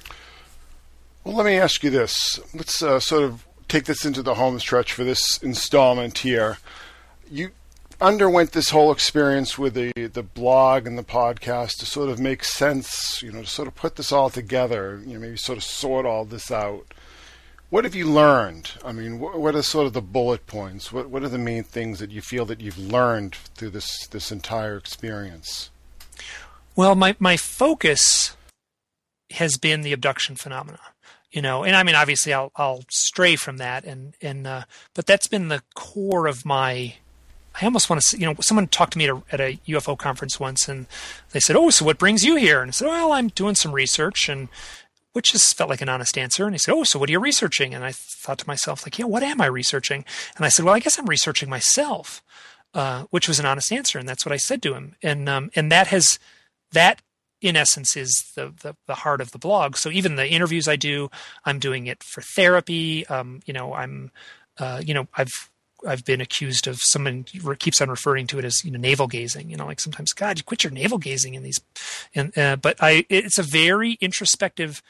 Well, let me ask you this. Let's uh, sort of take this into the home stretch for this installment here. You underwent this whole experience with the, the blog and the podcast to sort of make sense, you know, to sort of put this all together, you know, maybe sort of sort all this out. What have you learned? I mean, what, what are sort of the bullet points? What what are the main things that you feel that you've learned through this, this entire experience? Well, my, my focus has been the abduction phenomena. You know, and I mean, obviously, I'll I'll stray from that, and and uh, but that's been the core of my. I almost want to, say, you know, someone talked to me at a, at a U F O conference once, and they said, "Oh, so what brings you here?" And I said, "Well, I'm doing some research," and which just felt like an honest answer. And he said, "Oh, so what are you researching?" And I thought to myself, like, "Yeah, what am I researching?" And I said, "Well, I guess I'm researching myself," uh, which was an honest answer, and that's what I said to him, and um, and that has that. in essence, is the, the, the heart of the blog. So even the interviews I do, I'm doing it for therapy. Um, you know, I'm, uh, you know, I've, I've been accused of, someone keeps on referring to it as, you know, navel gazing, you know, like sometimes, God, you quit your navel gazing in these, and, uh, but I, it's a very introspective,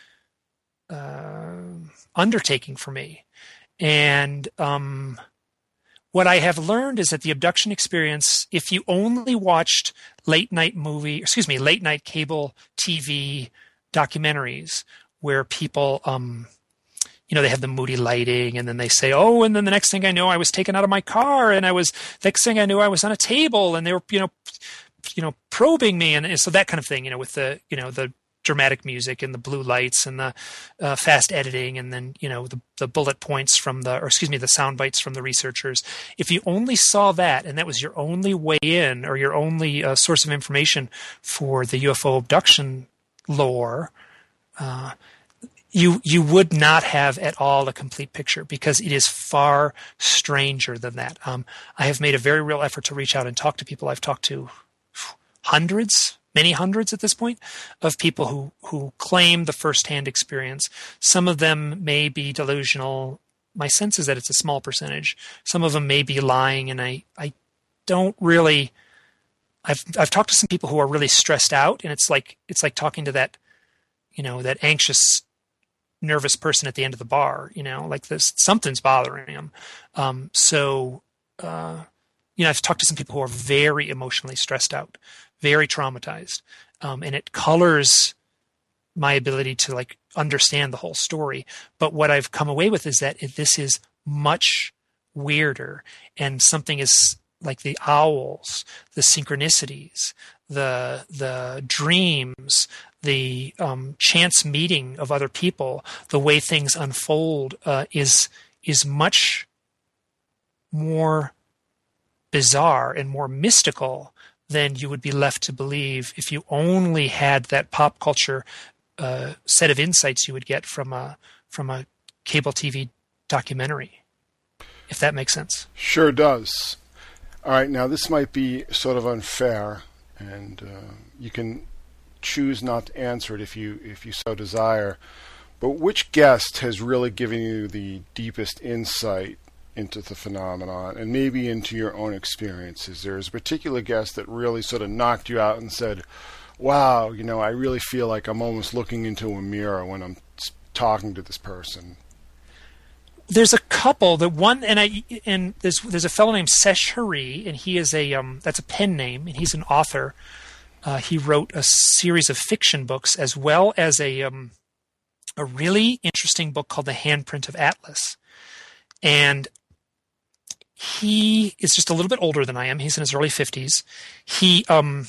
uh, undertaking for me. And, um, what I have learned is that the abduction experience, if you only watched late night movie, excuse me, late night cable T V, documentaries where people, um, you know, they have the moody lighting, and then they say, oh, and then the next thing I know, I was taken out of my car, and I was, next thing I knew, I was on a table, and they were, you know, you know, probing me, and, and so that kind of thing, you know, with the, you know, the dramatic music and the blue lights and the uh, fast editing, and then, you know, the, the bullet points from the, or excuse me, the sound bites from the researchers. If you only saw that, and that was your only way in, or your only uh, source of information for the U F O abduction lore, uh, you you would not have at all a complete picture, because it is far stranger than that. Um, I have made a very real effort to reach out and talk to people. I've talked to hundreds, many hundreds at this point, of people who, who claim the firsthand experience. Some of them may be delusional. My sense is that it's a small percentage. Some of them may be lying, and I, I don't really. I've I've talked to some people who are really stressed out, and it's like it's like talking to that, you know, that anxious, nervous person at the end of the bar. You know, like this, something's bothering him. Um, so, uh, you know, I've talked to some people who are very emotionally stressed out, very traumatized, um, and it colors my ability to like understand the whole story. But what I've come away with is that it, this is much weirder, and something is like the owls, the synchronicities, the the dreams, the um, chance meeting of other people, the way things unfold uh, is is much more bizarre and more mystical than you would be left to believe if you only had that pop culture uh, set of insights you would get from a from a cable T V documentary, if that makes sense. Sure does. All right, now this might be sort of unfair, and uh, you can choose not to answer it if you if you so desire. But which guest has really given you the deepest insight into the phenomenon, and maybe into your own experiences? There's a particular guest that really sort of knocked you out and said, wow, you know, I really feel like I'm almost looking into a mirror when I'm talking to this person. There's a couple. The one, and I, and there's there's a fellow named Sesh Hari, and he is a um, that's a pen name, and he's an author. Uh, he wrote a series of fiction books, as well as a um, a really interesting book called The Handprint of Atlas. And he is just a little bit older than I am. He's in his early fifties. He um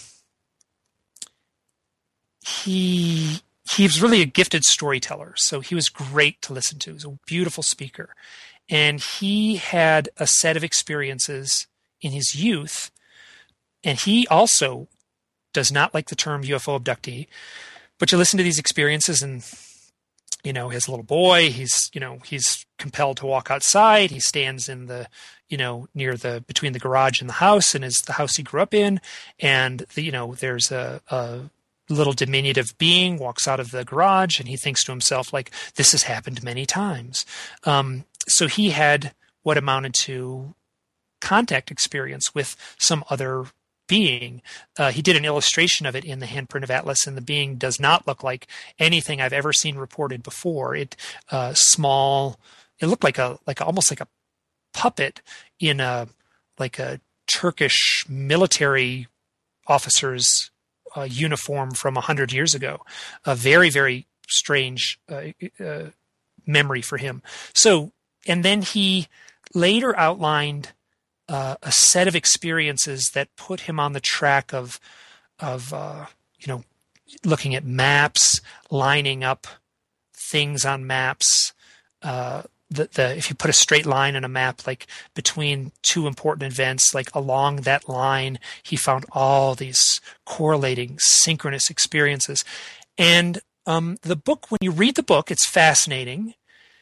he. He was really a gifted storyteller, so he was great to listen to. He was a beautiful speaker. And he had a set of experiences in his youth, and he also does not like the term U F O abductee, but you listen to these experiences, and, you know, his little boy, he's, you know, he's compelled to walk outside. He stands in the, you know, near the, between the garage and the house, and is the house he grew up in, and, the, you know, there's a, a little diminutive being walks out of the garage, and he thinks to himself, like, this has happened many times. Um, so he had what amounted to contact experience with some other being. Uh, he did an illustration of it in The Handprint of Atlas, and the being does not look like anything I've ever seen reported before. It uh, small. It looked like a like almost like a puppet in a like a Turkish military officer's Uh, uniform from a hundred years ago. A very, very strange uh, uh, memory for him. So, and then he later outlined uh, a set of experiences that put him on the track of, of uh, you know, looking at maps, lining up things on maps. Uh, The, the if you put a straight line in a map, like between two important events, like along that line, he found all these correlating synchronous experiences. And um, the book, when you read the book, it's fascinating.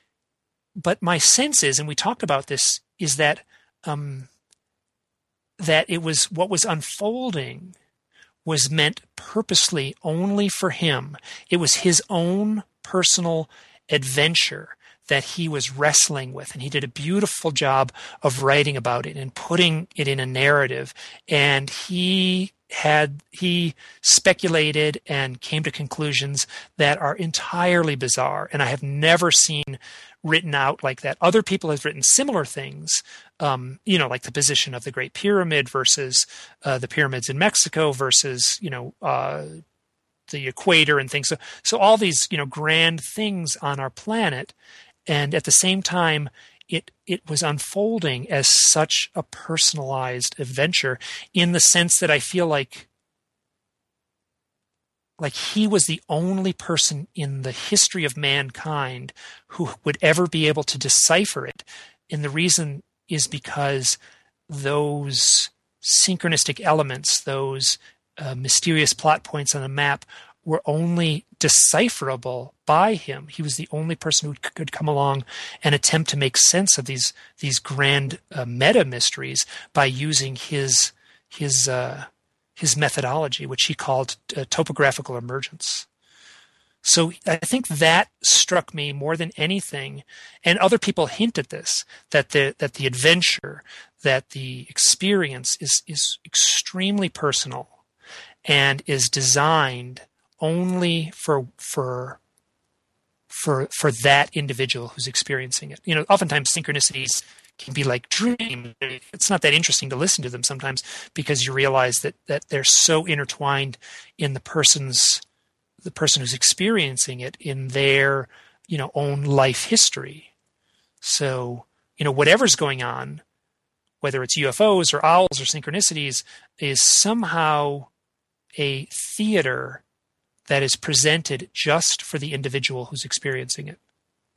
But my sense is, and we talked about this, is that um, that it was what was unfolding was meant purposely only for him. It was his own personal adventure that he was wrestling with, and he did a beautiful job of writing about it and putting it in a narrative. And he had he speculated and came to conclusions that are entirely bizarre, and I have never seen written out like that. Other people have written similar things, um, you know, like the position of the Great Pyramid versus uh, the pyramids in Mexico versus, you know, uh, the equator and things. So, so all these, you know, grand things on our planet, and at the same time, it it was unfolding as such a personalized adventure, in the sense that I feel like like he was the only person in the history of mankind who would ever be able to decipher it. And the reason is because those synchronistic elements, those uh, mysterious plot points on the map, were only decipherable by him. He was the only person who could come along and attempt to make sense of these these grand uh, meta mysteries by using his his uh, his methodology, which he called uh, topographical emergence. So I think that struck me more than anything, and other people hint at this, that the that the adventure, that the experience is is extremely personal and is designed only for for for for that individual who's experiencing it. You know, oftentimes synchronicities can be like dreams. It's not that interesting to listen to them sometimes, because you realize that that they're so intertwined in the person's the person who's experiencing it in their, you know, own life history. So, you know, whatever's going on, whether it's U F Os or owls or synchronicities, is somehow a theater that is presented just for the individual who's experiencing it.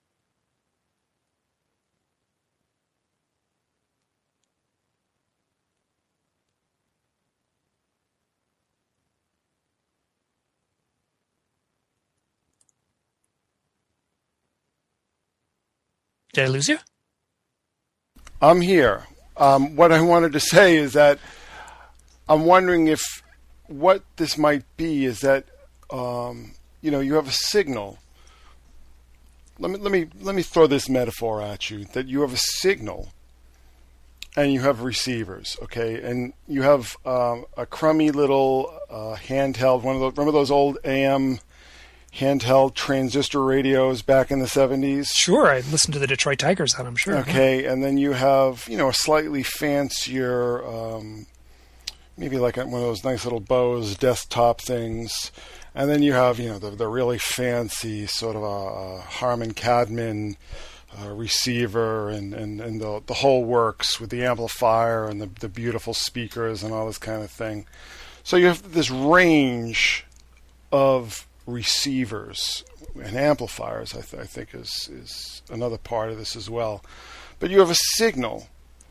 Did I lose you? I'm here. Um, what I wanted to say is that I'm wondering if what this might be is that um, you know, you have a signal. Let me let me let me throw this metaphor at you: that you have a signal, and you have receivers. Okay, and you have um, a crummy little uh, handheld one of those. Remember those old A M handheld transistor radios back in the seventies? Sure, I listened to the Detroit Tigers on them, sure. Okay, and then you have, you know, a slightly fancier, um, maybe like one of those nice little Bose desktop things. And then you have, you know, the, the really fancy sort of a, a Harman Kardon uh, receiver and, and, and the, the whole works with the amplifier and the, the beautiful speakers and all this kind of thing. So you have this range of receivers and amplifiers, I, th- I think is is another part of this as well. But you have a signal,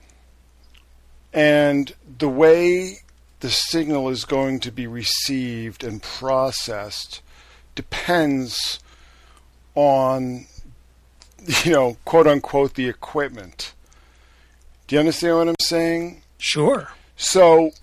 and the way the signal is going to be received and processed depends on, you know, quote unquote, the equipment. Do you understand what I'm saying? Sure. So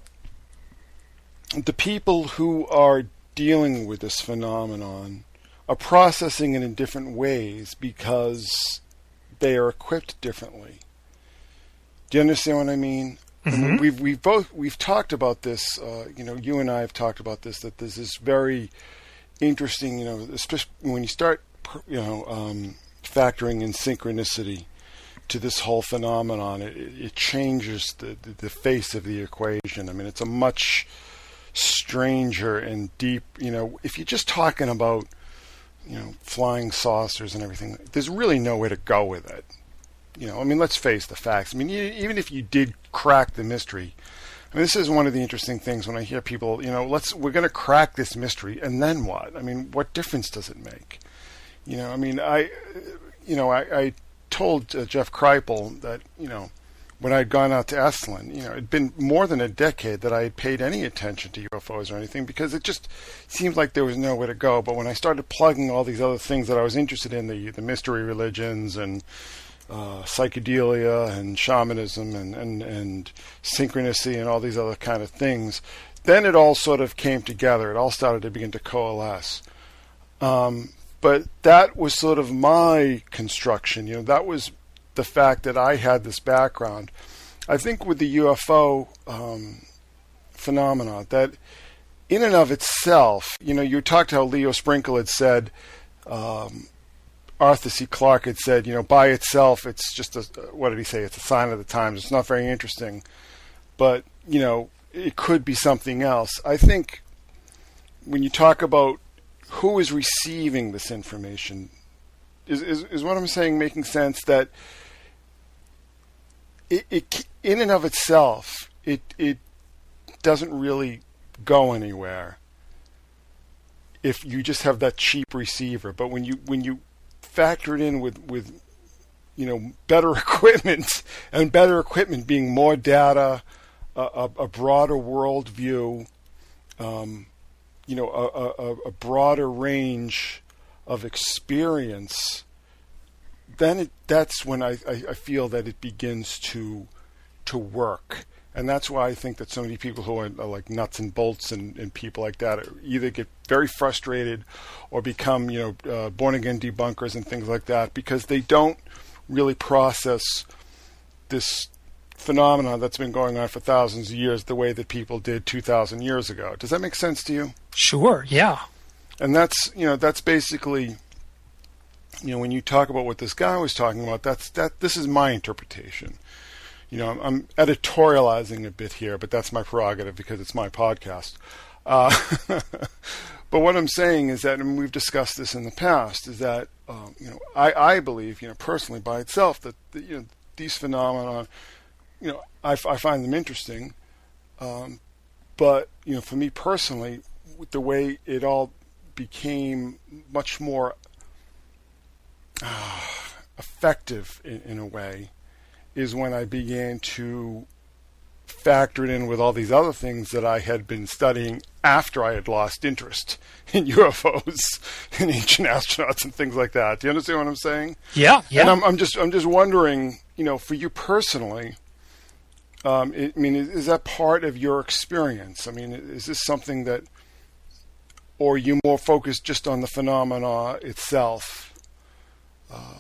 the people who are dealing with this phenomenon are processing it in different ways because they are equipped differently. Do you understand what I mean? Mm-hmm. I mean, we've we've both we've talked about this. Uh, you know, you and I have talked about this. That this is very interesting. You know, especially when you start, you know, um, factoring in synchronicity to this whole phenomenon. It, it changes the, the the face of the equation. I mean, it's a much stranger and deep, you know, if you're just talking about, you know, flying saucers and everything, there's really nowhere to go with it. You know, I mean, let's face the facts. I mean, you, even if you did crack the mystery, I mean, this is one of the interesting things when I hear people, you know, let's, we're going to crack this mystery, and then what? I mean, what difference does it make? You know, I mean, I, you know, I, I told uh, Jeff Kripal that, you know, when I'd gone out to Esalen, you know, it'd been more than a decade that I had paid any attention to U F Os or anything, because it just seemed like there was nowhere to go. But when I started plugging all these other things that I was interested in, the the mystery religions and uh, psychedelia and shamanism and, and, and synchronicity and all these other kind of things, then it all sort of came together. It all started to begin to coalesce. Um, but that was sort of my construction. You know, that was the fact that I had this background. I think with the U F O um, phenomena, that in and of itself, you know, you talked how Leo Sprinkle had said, um, Arthur C. Clarke had said, you know, by itself, it's just a, what did he say? It's a sign of the times. It's not very interesting, but, you know, it could be something else. I think when you talk about who is receiving this information? Is, is, is what I'm saying making sense that it, it in and of itself, it it doesn't really go anywhere if you just have that cheap receiver. But when you when you factor it in with, with you know, better equipment, and better equipment being more data, a, a, a broader world view, um, you know, a, a, a broader range of experience, then it, that's when I, I, I feel that it begins to to work. And that's why I think that so many people who are, are like nuts and bolts and, and people like that either get very frustrated or become, you know, uh, born-again debunkers and things like that, because they don't really process this phenomenon that's been going on for thousands of years the way that people did two thousand years ago. Does that make sense to you? Sure, yeah. And that's, you know, that's basically, you know, when you talk about what this guy was talking about, that's that. This is my interpretation. You know, I'm, I'm editorializing a bit here, but that's my prerogative because it's my podcast. Uh, but what I'm saying is that, and we've discussed this in the past, is that um, you know, I, I believe, you know, personally by itself that the, you know, these phenomena, you know, I, I find them interesting. Um, but you know, for me personally, with the way it all became much more uh, effective in, in a way, is when I began to factor it in with all these other things that I had been studying after I had lost interest in U F Os and ancient astronauts and things like that. Do you understand what I'm saying? Yeah, yeah. And I'm, I'm just, I'm just wondering, you know, for you personally, um, it, I mean, is, is that part of your experience? I mean, is this something that, or are you more focused just on the phenomena itself? Uh,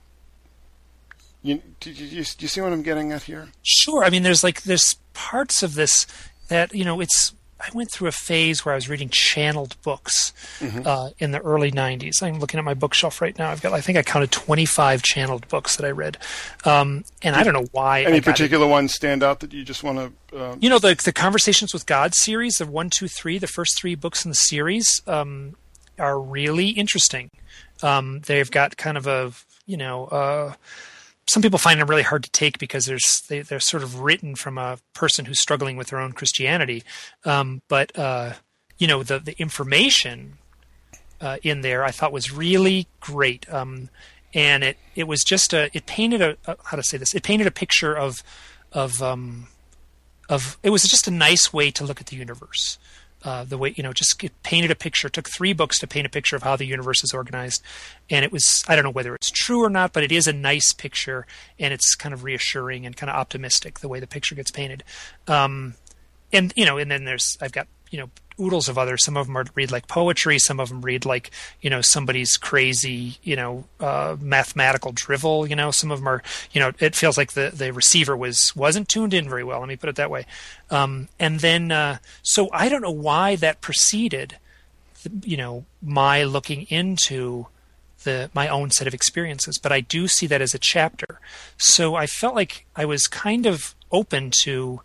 You, do, you, do you see what I'm getting at here? Sure. I mean, there's like there's parts of this that, you know, it's. I went through a phase where I was reading channeled books mm-hmm. uh, in the early nineties. I'm looking at my bookshelf right now. I've got, I think I counted twenty-five channeled books that I read, um, and I don't know why. Any I got particular it. ones stand out that you just want to? Uh... You know, the the Conversations with God series, the one, two, three, the first three books in the series um, are really interesting. Um, they've got kind of a, you know. Uh, Some people find them really hard to take because there's, they, they're sort of written from a person who's struggling with their own Christianity. Um, but, uh, you know, the, the information uh, in there I thought was really great. Um, and it, it was just a, it painted a, a, how to say this, it painted a picture of, of, um, of, it was just a nice way to look at the universe. Uh, the way, you know, just it painted a picture. It took three books to paint a picture of how the universe is organized. And it was, I don't know whether it's true or not, but it is a nice picture, and it's kind of reassuring and kind of optimistic the way the picture gets painted. Um, and, you know, and then there's, I've got, you know, oodles of others. Some of them are read like poetry. Some of them read like, you know, somebody's crazy, you know, uh, mathematical drivel. You know, some of them are, you know, it feels like the, the receiver was, wasn't tuned in very well. Let me put it that way. Um, and then, uh, so I don't know why that preceded, you know, my looking into the, my own set of experiences, but I do see that as a chapter. So I felt like I was kind of open to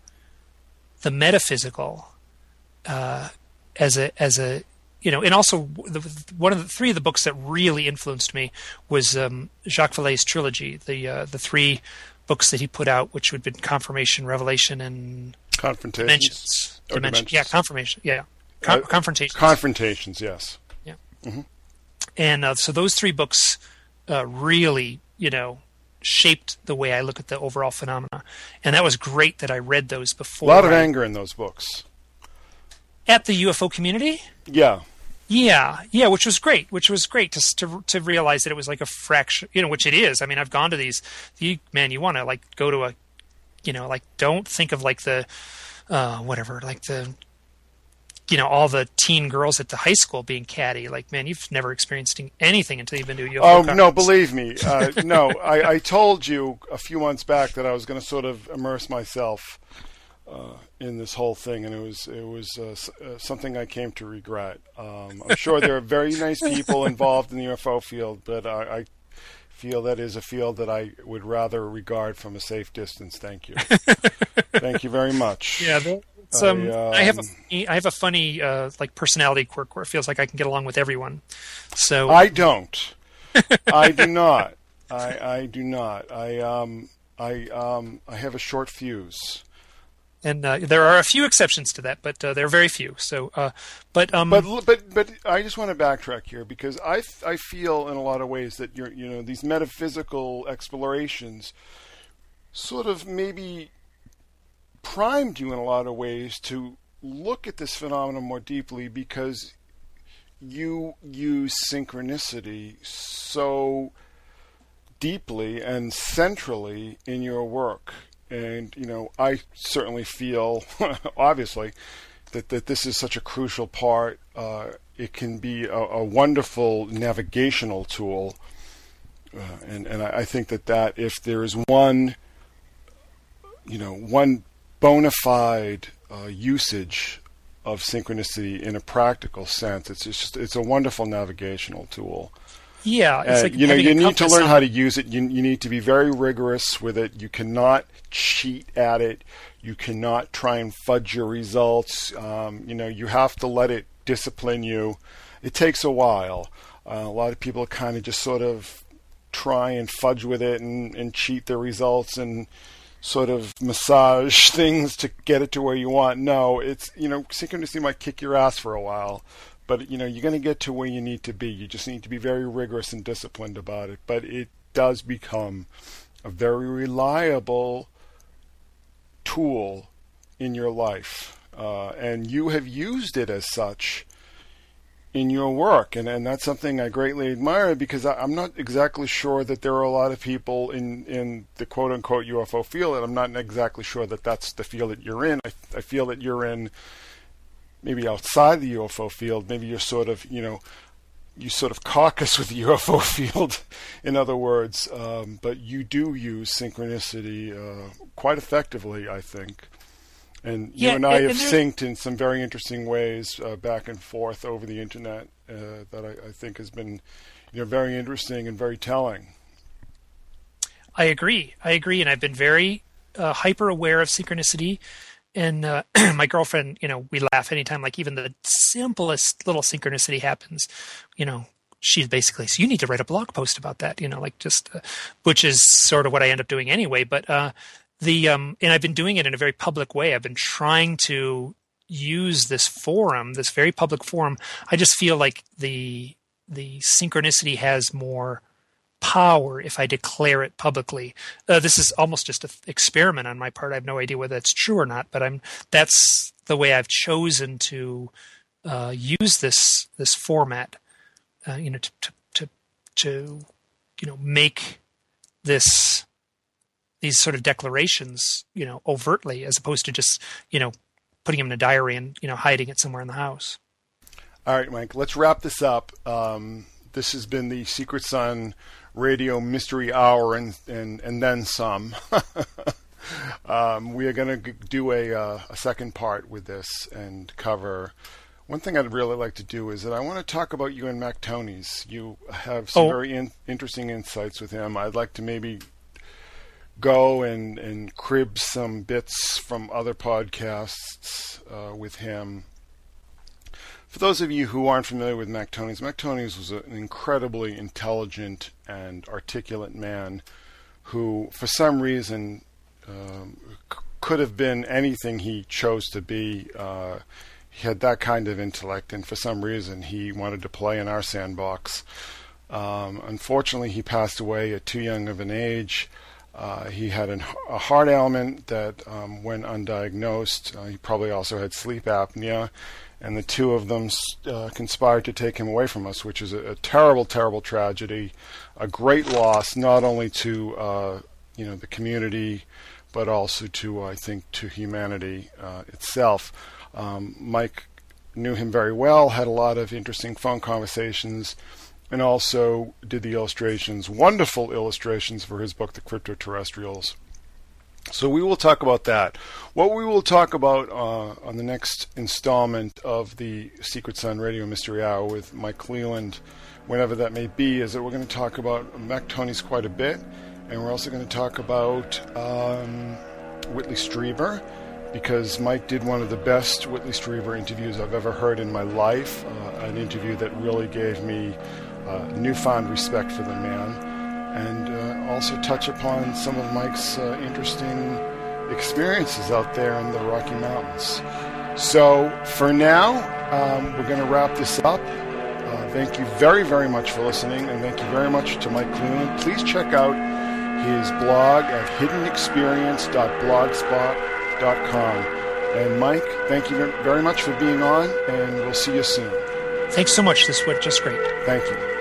the metaphysical, uh, as a, as a, you know, and also the, one of the three of the books that really influenced me was um, Jacques Vallée's trilogy, the uh, the three books that he put out, which would have been Confirmation, Revelation, and Confrontations. Dimensions. Or Dimensions. Dimensions. Yeah, Confirmation. Yeah, Con- uh, Confrontations. Confrontations, yes. Yeah. Mm-hmm. And uh, so those three books uh, really, you know, shaped the way I look at the overall phenomena. And that was great that I read those before. A lot of I, anger in those books. At the U F O community? Yeah. Yeah, yeah, which was great, which was great to to to realize that it was like a fraction, you know, which it is. I mean, I've gone to these, you, man, you want to like go to a, you know, like don't think of like the, uh, whatever, like the, you know, all the teen girls at the high school being catty. Like, man, you've never experienced anything until you've been to a U F O Oh, conference. no, believe me. Uh, no, I, I told you a few months back that I was going to sort of immerse myself uh, in this whole thing, and it was it was uh, uh, something I came to regret. Um, I'm sure there are very nice people involved in the U F O field, but I, I feel that is a field that I would rather regard from a safe distance. Thank you. Thank you very much. Yeah, um, I, um, I have a I have a funny uh, like personality quirk where it feels like I can get along with everyone. So I don't. I do not. I I do not. I um I um I have a short fuse. And uh, there are a few exceptions to that, but uh, they're very few. So, uh, but um, but but but I just want to backtrack here because I I feel in a lot of ways that you're you know these metaphysical explorations sort of maybe primed you in a lot of ways to look at this phenomenon more deeply because you use synchronicity so deeply and centrally in your work. And, you know, I certainly feel, obviously, that, that this is such a crucial part. Uh, it can be a, a wonderful navigational tool. Uh, and, and I, I think that, that if there is one, you know, one bona fide uh, usage of synchronicity in a practical sense, it's just it's a wonderful navigational tool. Yeah, it's uh, like you know, you need to learn on... how to use it. You you need to be very rigorous with it. You cannot cheat at it. You cannot try and fudge your results. Um, you know, you have to let it discipline you. It takes a while. Uh, a lot of people kind of just sort of try and fudge with it and, and cheat their results and sort of massage things to get it to where you want. No, it's, you know, synchronicity might kick your ass for a while. But, you know, you're going to get to where you need to be. You just need to be very rigorous and disciplined about it. But it does become a very reliable tool in your life. Uh, and you have used it as such in your work. And, and that's something I greatly admire because I, I'm not exactly sure that there are a lot of people in, in the quote-unquote U F O field. And I'm not exactly sure that that's the field that you're in. I, I feel that you're in... maybe outside the U F O field, maybe you're sort of, you know, you sort of caucus with the U F O field, in other words. Um, but you do use synchronicity uh, quite effectively, I think. And yeah, you and I and, have and synced in some very interesting ways uh, back and forth over the internet uh, that I, I think has been, you know, very interesting and very telling. I agree. I agree. And I've been very uh, hyper aware of synchronicity. And uh, my girlfriend, you know, we laugh anytime, like even the simplest little synchronicity happens, you know, she's basically, so you need to write a blog post about that, you know, like just, uh, which is sort of what I end up doing anyway. But uh, the, um, and I've been doing it in a very public way. I've been trying to use this forum, this very public forum. I just feel like the, the synchronicity has more power if I declare it publicly. Uh, this is almost just an experiment on my part. I have no idea whether that's true or not, but I'm that's the way I've chosen to uh, use this this format. Uh, you know, to, to to to you know make this these sort of declarations, you know, overtly, as opposed to just you know putting them in a diary and you know hiding it somewhere in the house. All right, Mike. Let's wrap this up. Um, this has been the Secret Sun Radio Mystery Hour and and, and then some. um, we are going to do a, uh, a second part with this and cover. One thing I'd really like to do is that I want to talk about you and Mac Tonnies. You have some oh. very in, interesting insights with him. I'd like to maybe go and, and crib some bits from other podcasts uh, with him. For those of you who aren't familiar with Mac Tonnies, Mac Tonnies was an incredibly intelligent and articulate man who, for some reason, um, c- could have been anything he chose to be. Uh, he had that kind of intellect, and for some reason, he wanted to play in our sandbox. Um, unfortunately, he passed away at too young of an age. Uh, he had an, a heart ailment that um, went undiagnosed. Uh, he probably also had sleep apnea. And the two of them uh, conspired to take him away from us, which is a, a terrible, terrible tragedy, a great loss, not only to uh, you know the community, but also to, I think, to humanity uh, itself. Um, Mike knew him very well, had a lot of interesting phone conversations, and also did the illustrations, wonderful illustrations for his book, The Cryptoterrestrials. So we will talk about that. What we will talk about uh, on the next installment of the Secret Sun Radio Mystery Hour with Mike Cleland, whenever that may be, is that we're going to talk about Mac Tonnies quite a bit, and we're also going to talk about um, Whitley Strieber because Mike did one of the best Whitley Strieber interviews I've ever heard in my life, uh, an interview that really gave me uh, newfound respect for the man, and uh, also touch upon some of Mike's uh, interesting experiences out there in the Rocky Mountains. So for now, um, we're going to wrap this up. Uh, thank you very, very much for listening, and thank you very much to Mike Cleland. Please check out his blog at hidden experience dot blogspot dot com. And Mike, thank you very much for being on, and we'll see you soon. Thanks so much. This was just great. Thank you.